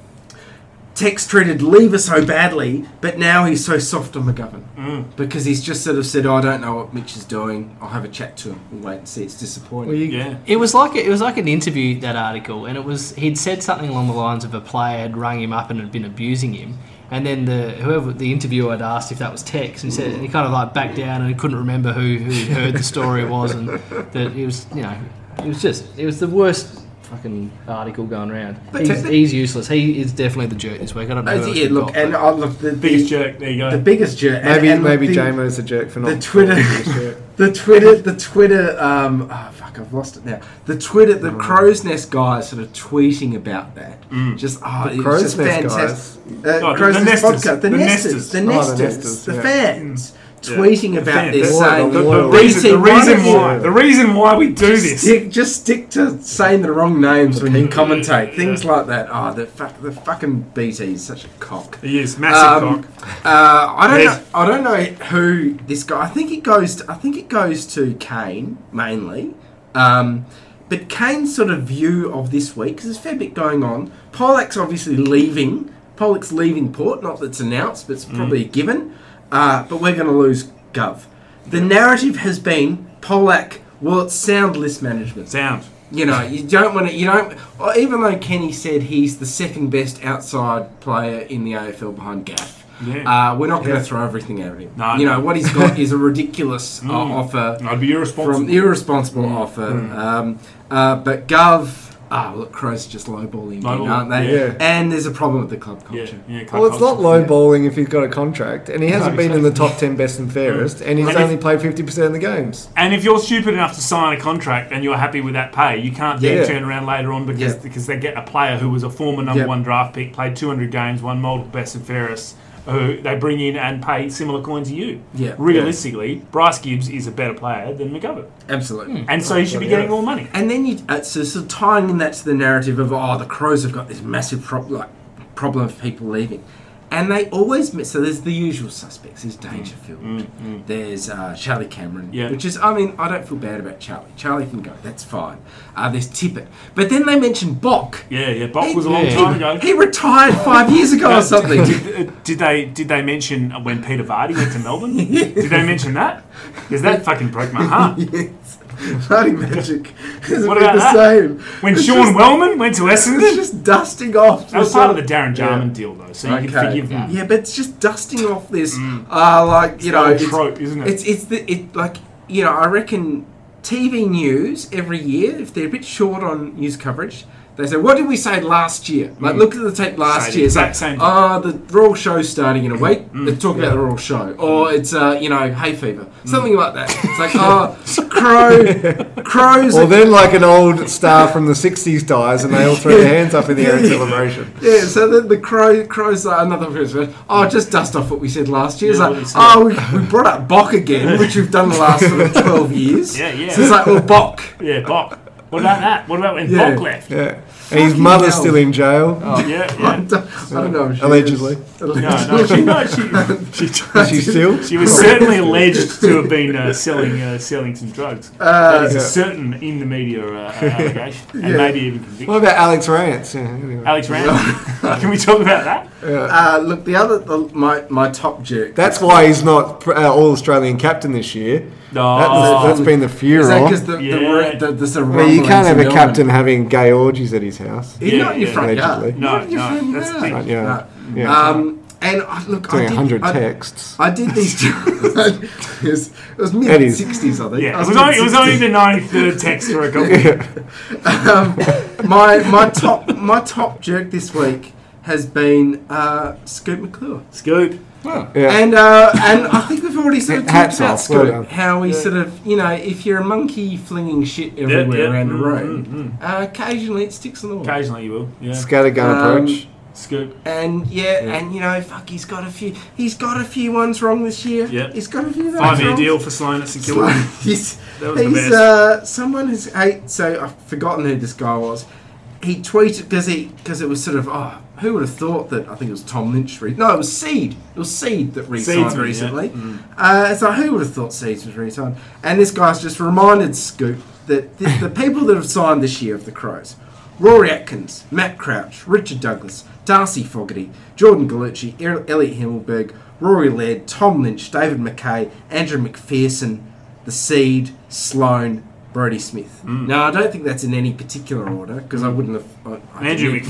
Tex treated Lever so badly, but now he's so soft on McGovern. Because he's just sort of said, oh, I don't know what Mitch is doing. I'll have a chat to him. We'll wait and see. It's disappointing. Well, you- Yeah. It was like it was like an interview, that article, and it was he'd said something along the lines of a player had rung him up and had been abusing him, and then the whoever the interviewer had asked if that was Tex, and he said he kind of like backed down and he couldn't remember who who he'd heard the story was, and that it was you know it was just it was the worst fucking article going around. But He's, te- he's useless. He is definitely the jerk this week. I don't know. Uh, who else yeah, we've look, got, and but- I look the Biggest the, jerk. There you go. the biggest jerk. and- Maybe and look, maybe the, J-Mo's a jerk for not. the Twitter, the Twitter, the Twitter. Um, oh fuck, I've lost it now. The Twitter, the Crow's Nest guys sort of tweeting about that. Just oh, it was Crow's just Nest fantastic. Uh, Oh, Crow's the Nest Nesters. podcast, the The Nesters, Nesters. the Oh, the Nesters, Nesters, the yeah. fans tweeting about Fan- this, the- saying the, the, Loyal. reason, the B T, why reason don't you- why the reason why we do this. Stick, just stick to saying the wrong names when you pink- commentate. yeah. Things like that. Oh, the fuck, the fucking B T is such a cock. He is massive Um, cock. Uh, I don't Yes. know. I don't know who this guy. I think it goes. To, I think it goes to Kane mainly. Um, but Kane's sort of view of this week, because there's a fair bit going on. Pollock's obviously leaving. Pollock's leaving Port. Not that it's announced, but it's probably a given. Uh, but we're going to lose Gov. The narrative has been Pollack. Well, it's sound list management. Sound. You know, you don't want to. You don't. Or even though Kenny said he's the second best outside player in the A F L behind Gaff. Yeah. Uh, we're not going to Yeah. throw everything at him. No, you know, no. what he's got is a ridiculous uh, Mm. offer I'd be irresponsible. from irresponsible Mm. offer. Mm. Um, uh, but Gov, ah, look, Crows are just lowballing, again, Lowballing, aren't they? yeah. And there's a problem with the club yeah, culture. yeah. Well, it's not low. lowballing if he's got a contract, and he hasn't No, been in the exactly. top ten best and fairest, and he's And if- only played fifty percent of the games. And if you're stupid enough to sign a contract and you're happy with that pay, you can't then Yeah. turn around later on because Yeah. because they get a player who was a former number Yeah. one draft pick, played two hundred games, won multiple best and fairest, who they bring in and pay similar coin to you. Yeah. Realistically, Bryce Gibbs is a better player than McGovern. Absolutely. And so he should be yeah. getting more money. And then you, uh, so, so tying in that to the narrative of, oh, the Crows have got this massive prob- like, problem of people leaving. And they always miss. So there's the usual suspects. There's Dangerfield. Mm, There's uh, Charlie Cameron. Yeah. Which is, I mean, I don't feel bad about Charlie. Charlie can go. That's fine. Uh, there's Tippett. But then they mentioned Bock. Yeah, yeah. Bock He- was a long yeah. time ago. He retired five years ago or something. Did, uh, did they did they mention when Peter Vardy went to Melbourne? Did they mention that? Because that fucking broke my heart. Yes. Bloody magic. It's What been about the that? same. When It's Sean just- Wellman went to It's Essendon, just dusting off. that was this part sort of the Darren Jarman Yeah. deal, though, so you can Okay. forgive that. Yeah, but it's just dusting off this, uh, like you It's know, the old it's, trope, isn't it? It's it's the it like you know I reckon T V news every year if they're a bit short on news coverage. They say, what did we say last year? Like, look at the tape last Say the year. It's like, exact same thing. oh, the Royal Show's starting in a week. Mm. Let's talk about the Royal Show. Or it's, uh, you know, hay fever. Something like that. It's like, oh, crow, crows. Or are- then, like an old star from the sixties dies, and they all throw their hands up in the air in celebration. Yeah, so then the crow, crows are another person. Oh, just dust off what we said last year. It's Yeah, like, what we said. oh, we, we brought up Bock again, which we've done the last sort of twelve years. Yeah, yeah. So it's like, well, Bock. Yeah, Bock. What about that? What about when Yeah. Bock left? Yeah, and his Fucking mother's hell. still in jail. Yeah, I yeah. don't, I don't know. If she Allegedly. is. No, no, she, no, she, she, Is she still? she was certainly alleged to have been uh, selling uh, selling some drugs. Uh, that is yeah. a certain in the media uh, allegation, and Yeah. maybe even conviction. What about Alex Rance? Yeah, anyway. Alex Rand, can we talk about that? Uh, look, the other, the, my my top jerk. That's why he's not uh, all Australian captain this year. No, That's, that's been the Is that furor. because the, Yeah. the, the, the sort of Well, you rumblings can't have in a Melbourne? captain having gay orgies at his house. He's Yeah, not in your yeah. front yard. Allegedly. No, Not in your no, front that's the yard. thing. Front yard. No. Yeah. Um, and I, look, Doing I a did, hundred I, texts. I did these. it was, it was It mid is. sixties, I think. Yeah, I it was, only, it was only mid-sixties. the ninety-third text for a couple. um, my my top my top jerk this week has been uh, Scoot McClure. Scoop. Yeah. And uh, and I think we've already sort of Hats talked about off, Scoot, well done. how he sort of, you know, if you're a monkey flinging shit everywhere yeah. around the Mm, road, mm, uh, occasionally it sticks on the wall. Occasionally you will. Yeah. Scattergun Um, approach. Scoop. And yeah, Yeah. and you know, fuck, he's got a few. He's got a few ones wrong this year. Yeah. He's got a few. ones Five-year wrong. deal for Sloanus and Killer. he's That was the he's best. uh, someone who's hey, so I've forgotten who this guy was. He tweeted because he because it was sort of oh who would have thought that I think it was Tom Lynch re- no it was Seed it was Seed that re-signed Seedsman, yeah. recently. Mm. Uh, so who would have thought Seeds was re-signed? And this guy's just reminded Scoop that the, the people that have signed this year of the Crows: Rory Atkins, Matt Crouch, Richard Douglas, Darcy Fogarty, Jordan Gallucci, Er- Elliot Himmelberg, Rory Laird, Tom Lynch, David McKay, Andrew McPherson, the Seed, Sloan, Brodie Smith. Mm. Now I don't think that's in any particular order because I wouldn't have. I, I Andrew didn't-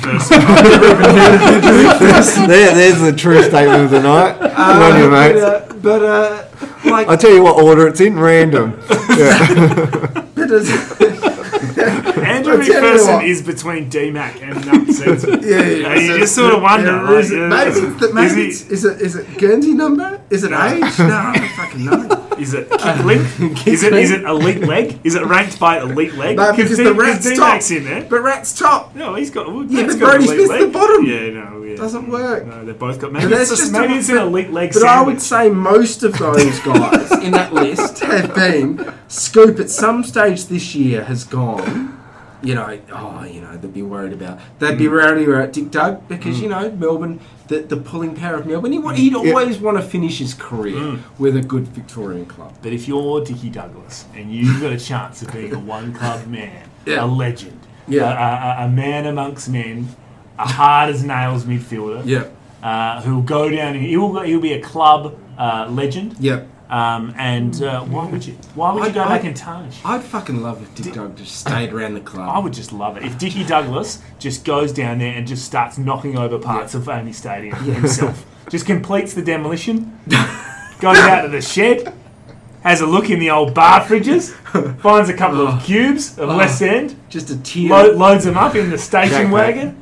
McPherson. There, there's the true statement of the night. Good on you, Uh, mate. but, uh, but uh, like, I'll tell you what order it's in, random. Yeah. but it's- Andrew I'll tell you McPherson what. is between D-Mac and um, Seedsman. yeah, yeah, And you so- just sort of wonder, yeah, like, is it, uh, maybe, it's the- maybe is he- it's, is it is it Guernsey number? Is it age? No, I don't fucking know. Is it kick length? Is it is it elite leg? Is it ranked by elite leg? No, because D- the Rat's D-Mac's top. in there. But Rat's top. No, he's got. Well, Yeah, Rat's but got Brody elite Smith's leg. the bottom. Yeah, no, yeah. Doesn't work. No, they've both got. But Maybe that's it's, just maybe a- it's an elite leg But I would sandwich. say most of those guys in that list have been. Scoop at some stage this year has gone. You know, oh, you know, they'd be worried about. They'd be worried about Dick Dug because you know Melbourne, the the pulling power of Melbourne. He, wa- he'd always want to finish his career with a good Victorian club. But if you're Dickie Douglas and you've got a chance of being a one club man, Yeah. a legend, Yeah. a, a, a man amongst men, a hard as nails midfielder, Yeah, uh, who'll go down. He'll he'll be a club uh, legend. yeah. Um, and uh, why would you? Why would you I'd- go back I'd- and tarnish? I'd fucking love if Dick Dug just stayed around the club. I would just love it if Dickie Douglas just goes down there and just starts knocking over parts of Amy Stadium himself. Just completes the demolition, goes out to the shed, has a look in the old bar fridges, finds a couple Oh. of cubes of Oh. West End, Just a tear, lo- loads them up in the station Jack wagon.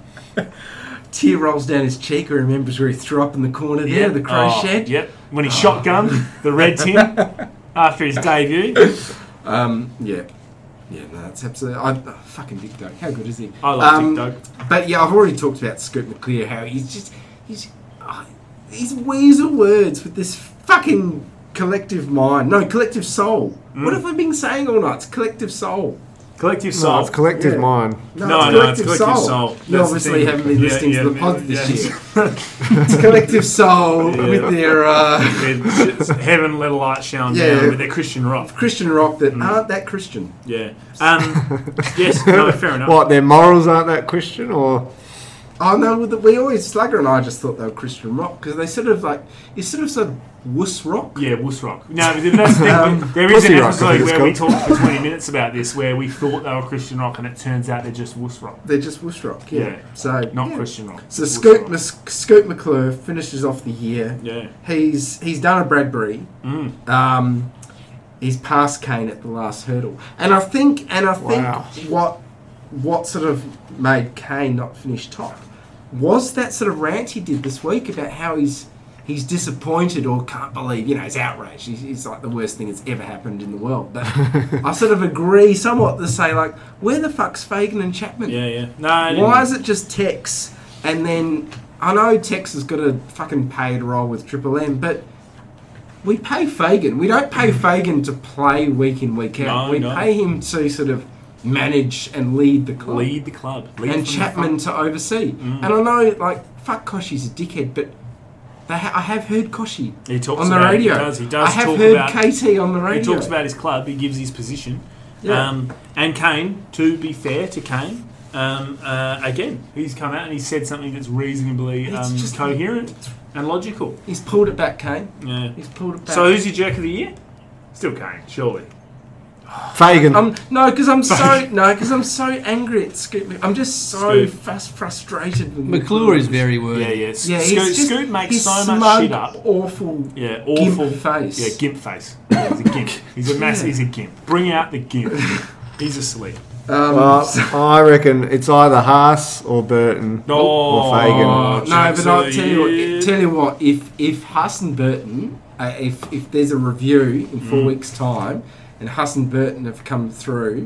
tear rolls down his cheek. He remembers where he threw up in the corner there, the crow Oh, shed. Yep. When he shotgunned the red tin after his debut. Um, yeah. Yeah, no, that's absolutely. I, oh, fucking Dick Dug. How good is he? I love Um, Dick Dug. But yeah, I've already talked about Scoot McClear, how he's just. He's. Oh, he's weasel words with this fucking collective mind. No, collective soul. Mm. What have we been saying all night? It's collective soul. Collective No, Soul. it's collective Yeah. mind. No, no, it's collective soul. You That's the obviously thing. haven't been Yeah, listening yeah, to the yeah, pod yeah. this year. It's collective soul Yeah. with their uh, It's heaven let a light shine Yeah. down with their Christian rock. Christian rock that Mm. aren't that Christian. Yeah. Um, yes, no, fair enough. What, their morals aren't that Christian, or Oh no, we- we always Slugger and I just thought they were Christian rock because they sort of like it's sort of sort of wuss rock. Yeah, Wuss Rock. No, but that's the thing. Um, there is Pussy an Rock, I episode think it's where we called. talked for twenty minutes about this, where we thought they were Christian rock, and it turns out they're just Wuss Rock, They're just wuss rock. Yeah. Yeah. So not yeah. Christian rock. So Wuss Scoot, Rock. Mc- Scoot McClure finishes off the year. Yeah. He's he's done a Bradbury. Mm. Um, he's passed Kane at the last hurdle, and I think and I think Wow. what what sort of made Kane not finish top was that sort of rant he did this week about how he's he's disappointed or can't believe, you know, he's outraged. He's, he's like the worst thing that's ever happened in the world. But I sort of agree somewhat to say like, where the fuck's Fagan and Chapman? Yeah, yeah. No, I didn't- Why is it just Tex? And then I know Tex has got a fucking paid role with Triple M, but we pay Fagan. We don't pay Fagan to play week in, week out. No, we no. pay him to sort of manage and lead the club. lead the club, lead and from the Chapman front. to oversee. Mm. And I know, like, fuck Koshi's a dickhead, but they ha- I have heard Koshi He talks on the about, radio. He does. He does I have talk heard about. K T on the He radio. talks about his club. He gives his position. Yeah. Um, and Kane, to be fair to Kane, um, uh, again, he's come out and he's said something that's reasonably It's um, just- coherent and logical. He's pulled it back, Kane. Yeah. He's pulled it back. So who's your jerk of the year? Still Kane, surely. Fagan? Um, no, because I'm so no, because I'm so angry at Scoot. Mc- I'm just so Scoot. fast, frustrated with McClure is very wordy. Yeah, yeah. Yeah, Scoot, he's just, Scoot makes his so much smug, shit up. Awful. Yeah, awful. Gimp face. Yeah, gimp face. Yeah, he's a gimp. He's a mass. Yeah. He's a gimp. Bring out the gimp. He's asleep. Um, Well, so- I reckon it's either Haas or Burton Oh, or Fagan. no, but Jackson, I'll tell you yeah. what. Tell you what. If if Hassan Burton, uh, if if there's a review in four Mm. weeks' time, and Hassan Burton have come through,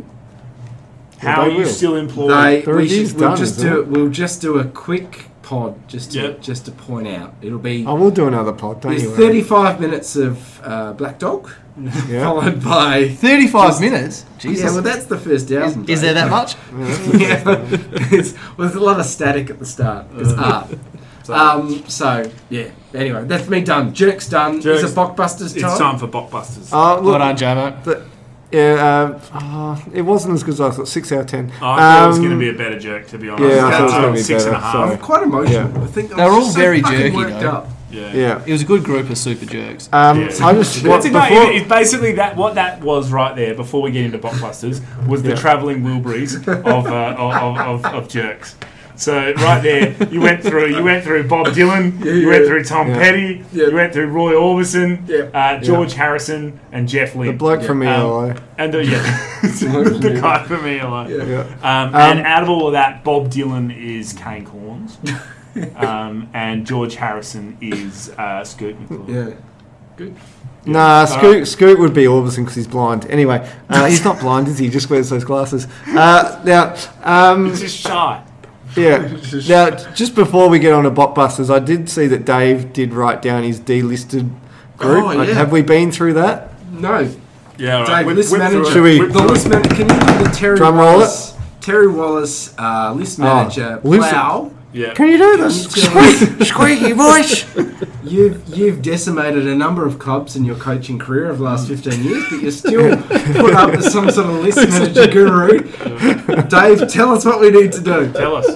How they are you will. still employed? they The we review's should, we'll done, just isn't do it? We'll just do a quick pod just to Yep. just to point out. It'll be. I will do another pod, don't There's you? worry. thirty-five minutes of uh, Black Dog, Yeah. followed by. thirty-five minutes? Jesus. Yeah, well, that's the first is, album. is there that much? yeah, it's, well, there's a lot of static at the start. It's art. Um, so yeah. Anyway, that's me done. Jerk's done. Jerk's- Is it Blockbusters time? It's time for Blockbusters. Uh, Well look, done, Jomo. the, yeah, um, uh, it wasn't as good as I thought. Six out of ten. Oh, I thought it was Um, going to be a better jerk, to be honest. yeah, I thought it was Uh, gonna be six and a better, half. so- I'm quite emotional. Yeah. I think They were I'm all just so very fucking jerky, worked though. up. Yeah. Yeah. It was a good group of super jerks. Um, Yeah. I just what, That's about before, it. It's basically that. What that was right there. Before we get into Blockbusters, was the Yeah. travelling Wilburys of, uh, of, of, of of jerks. So right there, you went through. You went through Bob Dylan. Yeah, you went yeah. through Tom Yeah. Petty. Yeah. You went through Roy Orbison. Yeah. Uh, George Harrison and Jeff Lynne. the bloke from E L O. Um, and the, yeah, the guy from E L O. Yeah. yeah. Um, and out of all of that, Bob Dylan is Kane Corns, um, and George Harrison is uh, Scoot McClure. Yeah. Good. Nah, Scoot, Scoot would be Orbison because he's blind. Anyway, uh, he's not blind, is he? He just wears those glasses. Uh, now, um, It's just shy. yeah. Now, just before we get on to Blockbusters, I did see that Dave did write down his delisted group. Oh, Like, yeah. have we been through that? No. Yeah, Dave, Whip- list whip through manager. it. Should we- Whip The through list it. manager. Can you do the Terry Drum roll Wallace? Terry Wallace, uh, list manager. listen. Plough. Yeah. Can you do Can this? you tell us- Squeaky, squeaky voice. You've you've decimated a number of clubs in your coaching career over the last fifteen years, but you're still put up as some sort of list manager guru. Dave, tell us what we need to do. Tell us.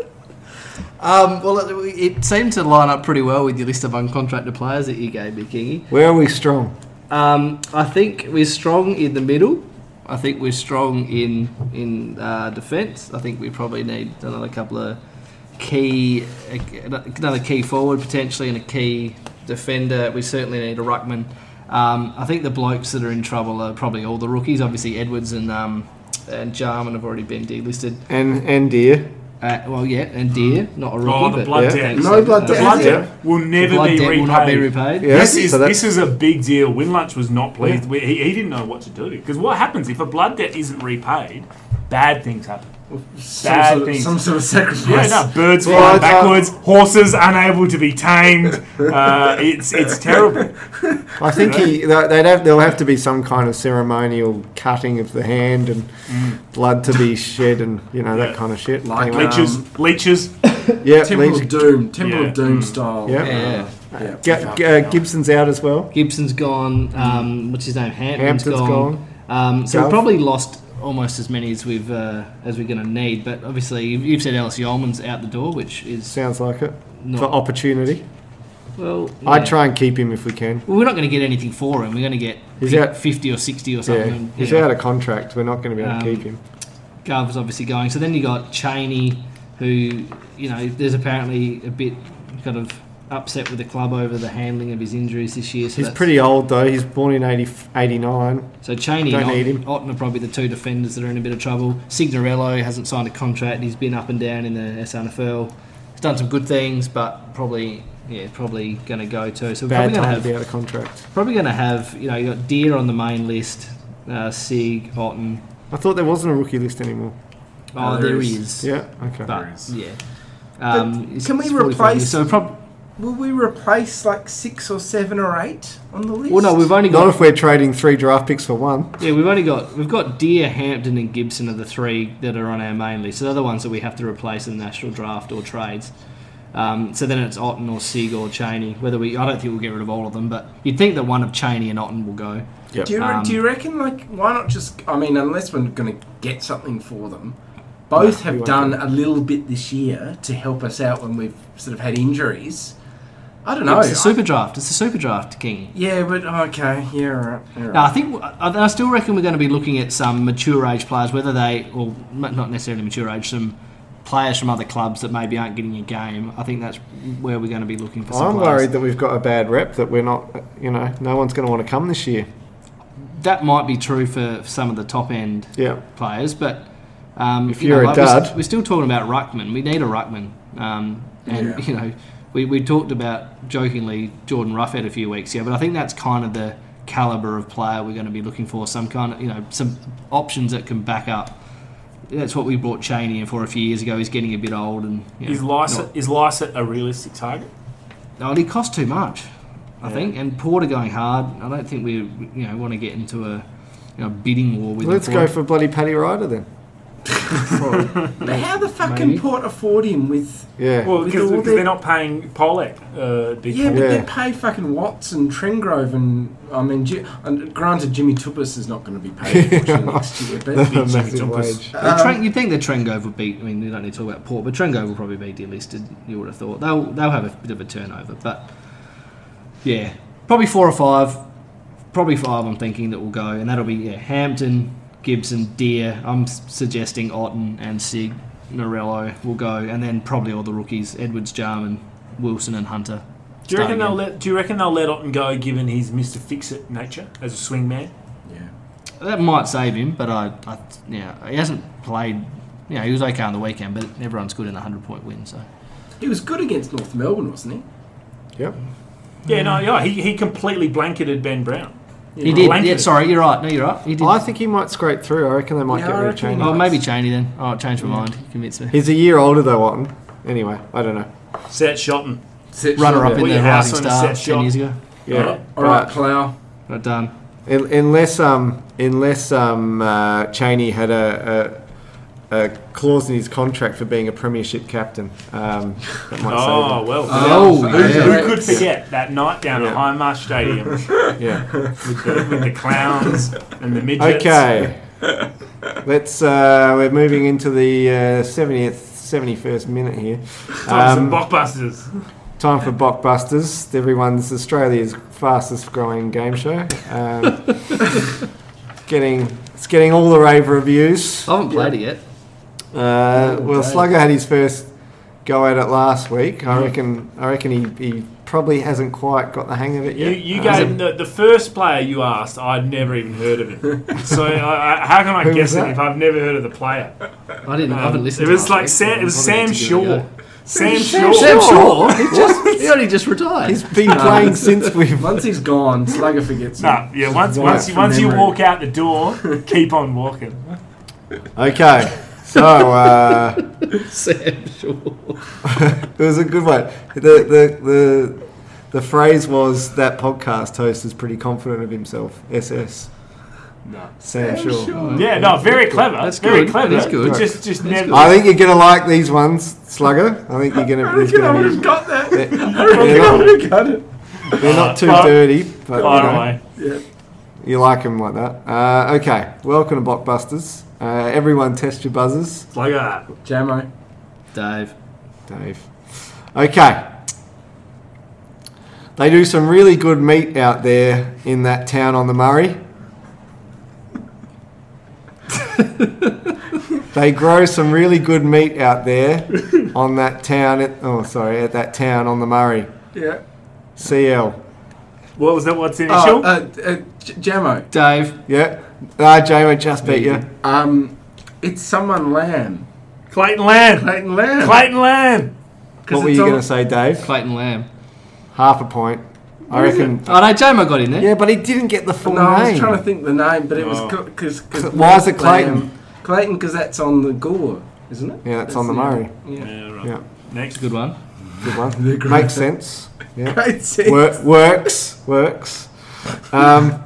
Um, well, it, it seemed to line up pretty well with your list of uncontracted players that you gave me, Kingy. Where are we strong? Um, I think we're strong in the middle. I think we're strong in in uh, defence. I think we probably need another couple of key, another key forward potentially, and a key defender. We certainly need a ruckman. Um, I think the blokes that are in trouble are probably all the rookies. Obviously, Edwards and um, and Jarman have already been delisted. And and dear. Uh, well, yeah, and Deer, not a rookie. Oh, the but blood yeah. debt. No blood The debt. blood Yeah. debt will the never blood be debt repaid. will not be repaid. Yeah. This is so this that's- is a big deal. Winlunch was not pleased. We He, he didn't know what to do because what happens if a blood debt isn't repaid? Bad things happen. Some Bad sort, of, things. some sort of sacrifice. Yeah, no, birds Well, flying uh, backwards, horses unable to be tamed. Uh, it's it's terrible. I think he they- they'd have there'll have to be some kind of ceremonial cutting of the hand and blood to be shed and you know that Yeah. kind of shit. Like Anyway, Leeches, leeches. yeah, Temple Leach- of Doom. Temple Yeah. of Doom style. Yeah. Yeah. Yeah. G- G- uh, Gibson's out as well. Gibson's gone. Um, what's his name? Hampton's, Hampton's gone. Um, so Gov. we've probably lost almost as many as we've uh, as we're going to need. But obviously, you've, you've said Ellis Yeoman's out the door, which is Sounds like it not for opportunity. well. I'd yeah. try and keep him if we can. Well, we're not going to get anything for him. We're going to get He's fi- out- fifty or sixty or Yeah, something. he's you know. out of contract. We're not going to be able to Um, keep him. Gov's obviously going. So then you got Cheney, who, you know, there's apparently a bit kind of upset with the club over the handling of his injuries this year. So He's that's- pretty old though. He's born in eighty, eighty-nine. So Cheney Don't and need Otten, him. Otten are probably the two defenders that are in a bit of trouble. Signorello hasn't signed a contract. He's been up and down in the S N F L. He's done some good things, but probably, yeah, probably going to go too. So we're Bad probably going time to to be have, out of contract. probably going to have, you know, you got Deer on the main list, uh, Sig, Otten. I thought there wasn't a rookie list anymore. Oh, there there is. he is. Yeah, okay. But There is. yeah. Um, it's- can we it's forty-five replace- years. So we're prob- Will we replace like six or seven or eight on the list? well, no, we've only Not got if we're trading three draft picks for one. yeah, we've only got we've got Deer, Hampton, and Gibson are the three that are on our main list. So they're the ones that we have to replace in the national draft or trades. Um, so then it's Otten or Sig or Cheney. Whether we, I don't think we'll get rid of all of them, but you'd think that one of Cheney and Otten will go. Yep. Do you, re- Um, do you reckon, like, why not just, I mean, unless we're going to get something for them, both No, we have won't done get a little bit this year to help us out when we've sort of had injuries. I don't know. It's a super draft. It's a super draft, King. Yeah, but, okay, yeah, right. Yeah, right. No, I think I, I still reckon we're going to be looking at some mature age players, whether they, or not necessarily mature age, some players from other clubs that maybe aren't getting a game. I think that's where we're going to be looking for some I'm players. worried that we've got a bad rep, that we're not, you know, no one's going to want to come this year. That might be true for some of the top end Yeah. players, but um, If you you're know, a like we're, dud- st- we're still talking about ruckman. We need a ruckman, um, and Yeah. you know, we, we talked about jokingly Jordan Ruffhead a few weeks ago, but I think that's kind of the caliber of player we're going to be looking for. Some kind of, you know, some options that can back up. That's what we brought Cheney in for a few years ago. He's getting a bit old, and you know, Is Lycett, not- is Lycett a realistic target? no, he costs too much, I Yeah. think. And Porter going hard. I don't think we, you know, want to get into a, you know, bidding war with. Let's him go for for bloody Paddy Ryder then. But how the fuck Maybe. can Port afford him with... Yeah. Well, With because all they're their- not paying Polak. Uh, big Yeah, but Yeah. they pay fucking Watts and Trengrove and, I mean, Ji- and granted, Jimmy Tuppus is not going to be paid unfortunately next year, but... Big Jimmy Massive Tuppus. wage. The Um, Tren- you'd think that Trengove would be. I mean, we don't need to talk about Port, but Trengove will probably be delisted. You would have thought they'll they'll have a bit of a turnover, but yeah, probably four or five. Probably five. I'm thinking that will go, and that'll be yeah, Hampton, Gibson, Deer. I'm s- suggesting Otten and Sig, Norello will go, and then probably all the rookies: Edwards, Jarman, Wilson, and Hunter. Do you reckon Start they'll again. let? Do you reckon they'll let Otten go, given his Mister Fix-It nature as a swing man? Yeah. That might save him, but I, I yeah, he hasn't played. You know, he was okay on the weekend, but everyone's good in a hundred point win. So He was good against North Melbourne, wasn't he? Yep. Yeah, no, yeah, he, he completely blanketed Ben Brown. He did. Blanketed. Yeah, sorry, you're right. No, you're right. He did. I think he might scrape through. I reckon they might Yeah, get I rid of reckon Cheney. Oh, maybe Cheney then. Oh, I changed my mind. You convinced me. He's a year older though, Watton. Anyway, I don't know. Set Shotton. Sit Runner short up of in Put the your house Rising on a Star set ten shot. years ago. Yeah. All right, But Plough. Right, done. un- unless um unless um uh, Cheney had a, a a clause in his contract for being a premiership captain, um, that might Oh, save well. Oh, who, yeah. who could forget that night down Yeah. at Highmarsh Stadium with him. Yeah. the, with the clowns and the midgets? Okay. Let's. Uh, we're moving into the uh, seventieth, seventy-first minute here. Time Um, some blockbusters. Time for Blockbusters, everyone's Australia's fastest growing game show. Um, getting it's getting all the rave reviews. I haven't played it yet. Uh, well, Okay. Slugger had his first go at it last week. I reckon. I reckon he, he probably hasn't quite got the hang of it You, yet. you Uh, gave the, the first player you asked, I'd never even heard of him. So I, I, how can I Who was guess it that? if I've never heard of the player? I didn't. I haven't Um, listened. it was to like last Sam, week, it was so I'm Sam probably gonna give it a Shaw. go. Sam Sam Shaw. Sam Shaw? Shaw. He just. He only just retired. He's been playing since we've. Once he's gone, Slugger forgets. No, him. yeah. Once Right, once you from once you memory. walk out the door, keep on walking. Okay, so uh, Sam Shaw. it was a good one. The the the the phrase was that podcast host is pretty confident of himself. S S. No. Sam Sam Shaw. Shaw. Yeah, no, very clever. That's very good. clever. That is good. But Just just never. I think you're gonna like these ones, Slugger. I think you're gonna. I there's reckon I gonna would be- have got that. they're, I reckon they're I not, would have got it. they're not too Far- dirty, but you, Far know, away. Yeah. you like them like that. Uh, okay, welcome to Blockbusters. Uh, everyone, test your buzzers, It's like that. Jamo. Dave. Dave. Okay. They do some really good meat out there in that town on the Murray. They grow some really good meat out there on that town. At, oh, sorry, at that town on the Murray. Yeah. C L. What was that? What's the Oh, initial? uh, uh, J- Jamo. Dave. Yeah. Ah, Jamo just beat you. Um, it's someone Lamb. Clayton Lamb. Clayton Lamb. Clayton Lamb. 'Cause What were it's you on- going to say, Dave? Clayton Lamb. Half a point. I reckon. Oh no, Jamo got in there. Yeah, but he didn't get the full No, I was name. trying to think the name, but it was Oh. because. Why is it Clayton? Clayton, because that's on the Gore, isn't it? Yeah, it's on the Murray. Yeah. Yeah, right. Yeah, Next. Good one. good one. They're great. Makes sense. Yeah. Great sense. Wor- works, works. Um,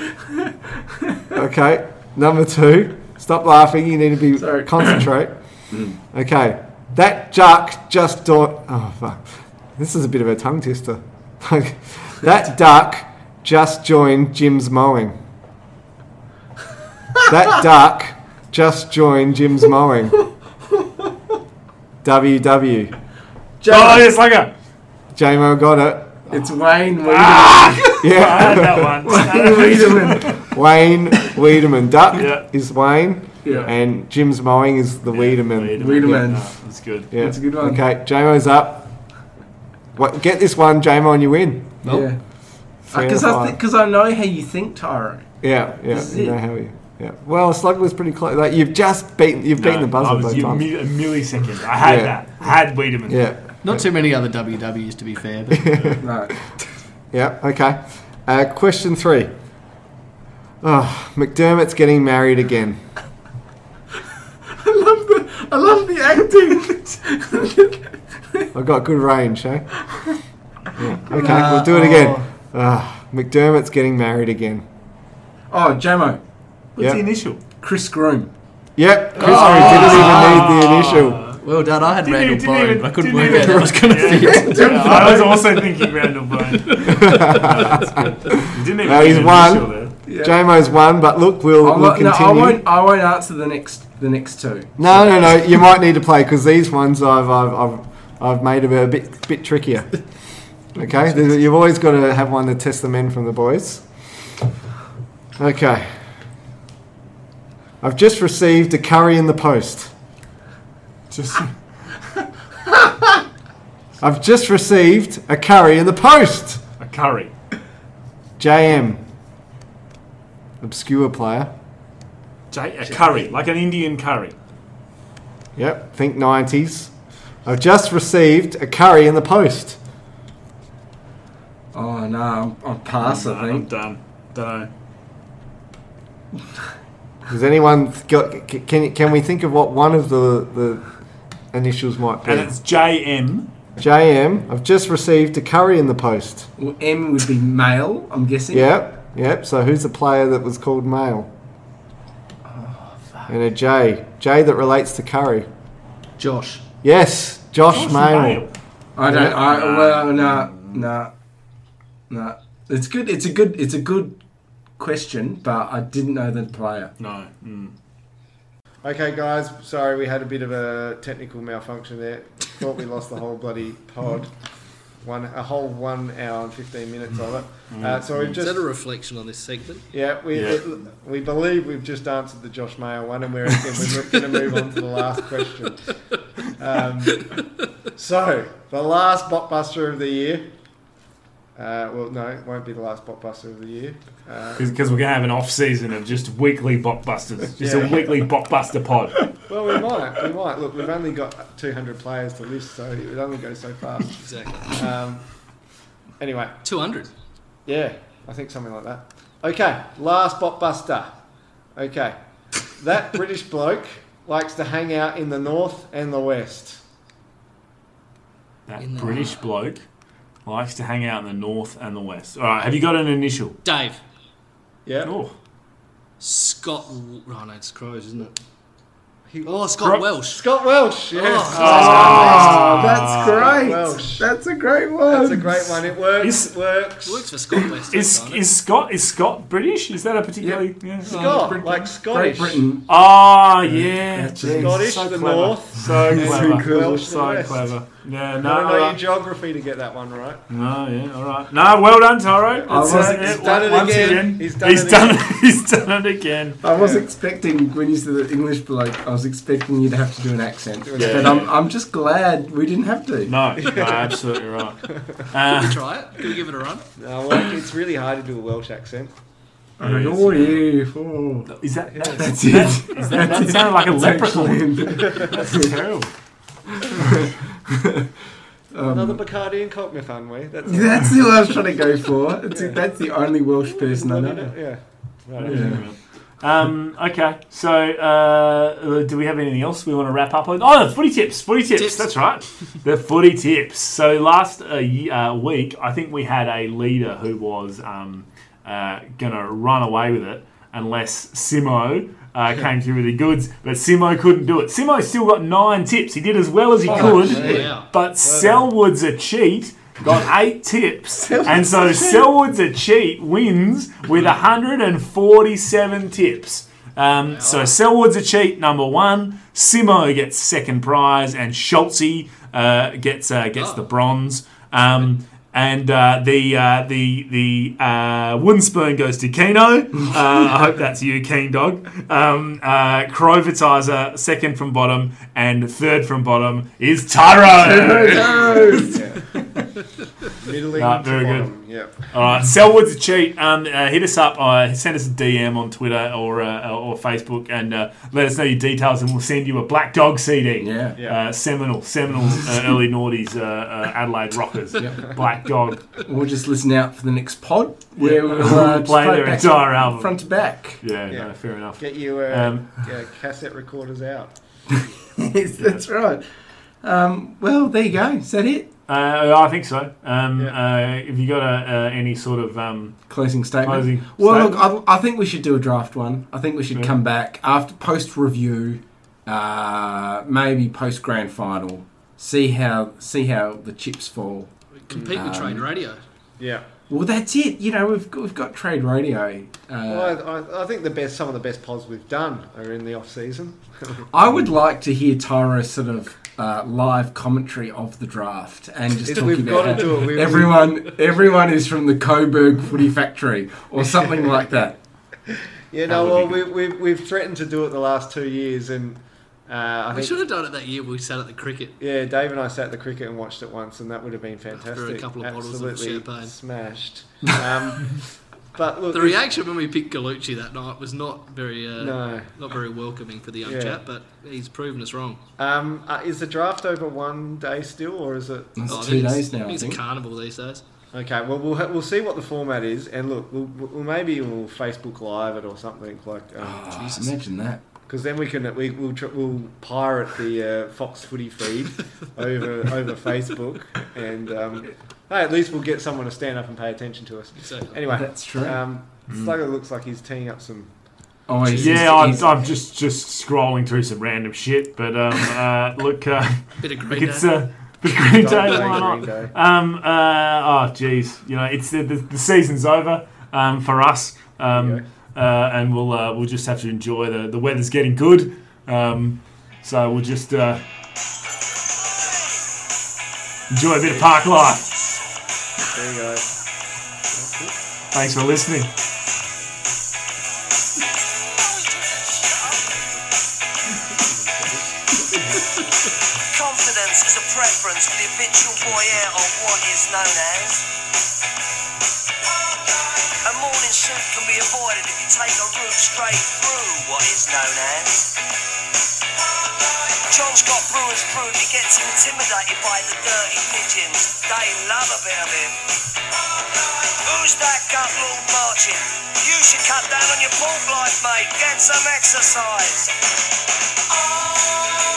okay, number two. Stop laughing. You need to be Sorry. concentrate. Okay, that duck just do- Oh fuck! This is a bit of a tongue twister. That duck just joined Jim's mowing. That duck just joined Jim's mowing. W W. Jamo. Oh, yes, like a. J-Mo got it. It's Wayne Wiedemann. I had Yeah. that one. Wayne Wiedemann. Wayne Wiedemann. Duck Yeah. is Wayne, Yeah. and Jim's mowing is the Wiedemann. Wiedemann. No, that's good. Yeah. That's a good one. Okay, J-Mo's up. What, get this one, J-Mo, and you win. Nope. Yeah. Three Because out of I, five. because I know how you think, Tyro. Yeah, yeah. This is You it. know how you. Yeah. Well, Slug was pretty close. Like you've just beaten. You've beaten No, the buzzer I was both you times. mi- a millisecond. I had Yeah. that. I had Wiedemann. Yeah. Not too many other W Ws to be fair, but No. Yeah. Okay. Uh, question three. Oh, McDermott's getting married again. I love the, I love the acting. I've got good range, eh? Yeah. Okay, we'll do it again. Ah, McDermott's getting married again. Oh, Jamo. What's Yep. the initial? Chris Groom. Yep, Chris Murray didn't even need the initial. well done. I had Didn't Randall even- Bone, didn't but I couldn't even- work didn't out where I was going to fit. Yeah, I was also thinking Randall Bone. No, that's good. You didn't even No, he's need an won. initial there. Yeah. J-Mo's won, but look, we'll, I'm we'll not, no, continue. I won't. I won't answer the next. The next two. No, no, no. You might need to play because these ones I've, I've, I've, I've made a bit, bit trickier. Okay, There's- you've always got to have one to test the men from the boys. Okay. I've just received a curry in the post. Just I've just received a curry in the post. a curry. J M. Obscure player. J- a curry, like an Indian curry. Yep, think nineties. I've just received a curry in the post. Oh, no, I'm, I'm pass, I I'm think. done. Don't know. Has anyone got? c- Can can we think of what one of the the initials might be? And it's J M. J M. I've just received a curry in the post. Well, M would be male, I'm guessing. Yep, yep. So who's the player that was called Male? And a J. J that relates to curry. Josh. Yes, Josh, Josh Male. Mail. I don't. I Nah. well, no, no, no. It's good. It's a good. It's a good question, but I didn't know the player. No. Mm. Okay, guys. Sorry, we had a bit of a technical malfunction there. Thought we lost the whole bloody pod. One, a whole one hour and fifteen minutes of it. Uh, so we've Is just, that a reflection on this segment? yeah, we Yeah. It, we believe we've just answered the Josh Mayo one, and we're, and we're going to move on to the last question. Um, so the last blockbuster of the year. Uh, well, no, it won't be the last blockbuster of the year. Uh, Because we're going to have an off season of just weekly blockbusters. Just Yeah. a weekly blockbuster pod. well, we might, we might. Look, we've only got two hundred players to list, so it would only go so fast. Exactly. Um, anyway, two hundred. yeah, I think something like that. Okay, last blockbuster. Okay, that British bloke likes to hang out in the north and the west. That In the- British bloke likes to hang out in the north and the west. All right, have you got an initial? Dave. Yeah. Oh. Scott. Oh, no, it's Crows, isn't it? He- Oh, Scott Cro- Welsh. Scott Welsh. Yes. Oh, Oh, that's great. Welsh. That's a great one. That's a great one. It works. Is- It works. Works for Scott West. Is doesn't it? is Scott is Scott British? Is that a particularly yeah. Scott, Britain. like Scottish. Great Britain. Oh yeah, That's Jeez, Scottish, so the clever. north, so and clever, Welsh, the so west. clever. Yeah, no, I don't know all your right. geography to get that one right. no, yeah, all right. No, well done, Taro. I It's, was- uh, he's yeah, done it once again. He's done he's it done again. it. He's done it again. I was Yeah. expecting when you said the English bloke, I was expecting you to have to do an accent, Do an but accent. I'm I'm just glad we didn't have to. No, no, absolutely right. Can Uh, we try it? Can we give it a run? No, well, it's really hard to do a Welsh accent. I'm like, oh yeah, oh. is that that's, That's it. is that, that sounded like a That's leprechaun? actually- That's terrible. Another Bacardi and Cockney fan, we. That's That's who I was trying to go for. That's, Yeah. that's the only Welsh person I know. Yeah. Right. Yeah. Um, okay, so uh, do we have anything else we want to wrap up on? Oh, the footy tips, footy tips. Tips. That's right, the footy tips. So last uh, ye- uh, week, I think we had a leader who was um, uh, going to run away with it unless Simo uh, came through with the goods, but Simo couldn't do it. Simo still got nine tips. He did as well as he Oh, could, yeah. Wow. but Selwood's a cheat. Got eight tips, and so Selwood's a cheat wins with one hundred forty-seven tips. Um, So Selwood's a cheat, number one. Simo gets second prize, and Schultze uh, gets uh, gets Oh. the bronze. Um, and uh, the uh, the the uh, wooden spoon goes to Keno. Uh, I hope that's you, Keen Dog. Um, uh, Crovitizer second from bottom, and third from bottom is Tyro. Middling Nah, to very good. bottom. Yep. All right, Selwood's a cheat. Um, uh, hit us up, uh, send us a D M on Twitter or uh, or Facebook, and uh, let us know your details, and we'll send you a Black Dog C D. Yeah. Yeah. Uh, Seminole, Seminoles, uh, early noughties, uh, uh, Adelaide Rockers, Yep. Black Dog. We'll just listen out for the next pod where we'll uh, just Play play their back entire album. front to back. Yeah, Yeah. no, fair enough. Get you uh, Um, yeah, cassette recorders out. Yes, that's right. Um, well, there you go. Is that it? Uh, I think so. Um, Yeah. uh, if you got a, uh, any sort of um, Closing statement. closing Well, statement? look, I, I think we should do a draft one. I think we should Yeah. come back after post review, uh, maybe post grand final. See how see how the chips fall. Compete with Um, Trade Radio. Yeah. Well, that's it. You know, we've got, we've got Trade Radio. Uh, Well, I, I, I think the best, some of the best pods we've done are in the off season. I would like to hear Tyro's sort of uh, live commentary of the draft and just If talk we've about got to how do it. We, everyone everyone is from the Coburg Footy Factory or something like that. Yeah, That no, would well, be we, good. we've we've threatened to do it the last two years, and uh, I We think should have done it that year we sat at the cricket. yeah, Dave and I sat at the cricket and watched it once, and that would have been fantastic. couple of bottles of Absolutely champagne. smashed. Um, but look, The if- reaction when we picked Gallucci that night was not very, uh, No. not very welcoming for the young Yeah. chap, but he's proven us wrong. Um, uh, is the draft over one day still, or is it? It's Oh, I two think days it's, now. I I think it's a think. carnival these days. Okay, well we'll ha- we'll see what the format is, and look, we'll, we'll maybe we'll Facebook Live it or something like, Oh, Jesus. imagine that. because then we can we we'll tr- we'll pirate the uh, Fox Footy feed over over Facebook, and um, hey, at least we'll get someone to stand up and pay attention to us. Exactly. Anyway, That's true. Um, Slugger looks like he's teeing up some. Oh, he's, Yeah, I'm, he's- I'm just just scrolling through some random shit, but um, uh, look, uh, Bit of look, Green it's Day. uh, the Green Day. Don't play Why Green not? Day. Um, uh, oh, geez, you know, it's the, the, the season's over um, for us, There you um, uh, and we'll uh, we'll just have to enjoy the the weather's getting good, um, so we'll just uh, enjoy a bit of park life. There you go. Thanks for listening. Confidence is a preference for the habitual voyeur of what is known as. A morning suit can be avoided if you take a route straight through what is known as. John's got brewer's brew, he gets intimidated by the dirty pigeons. They love a bit of him. Who's that gut lord marching? You should cut down on your pork life, mate. Get some exercise.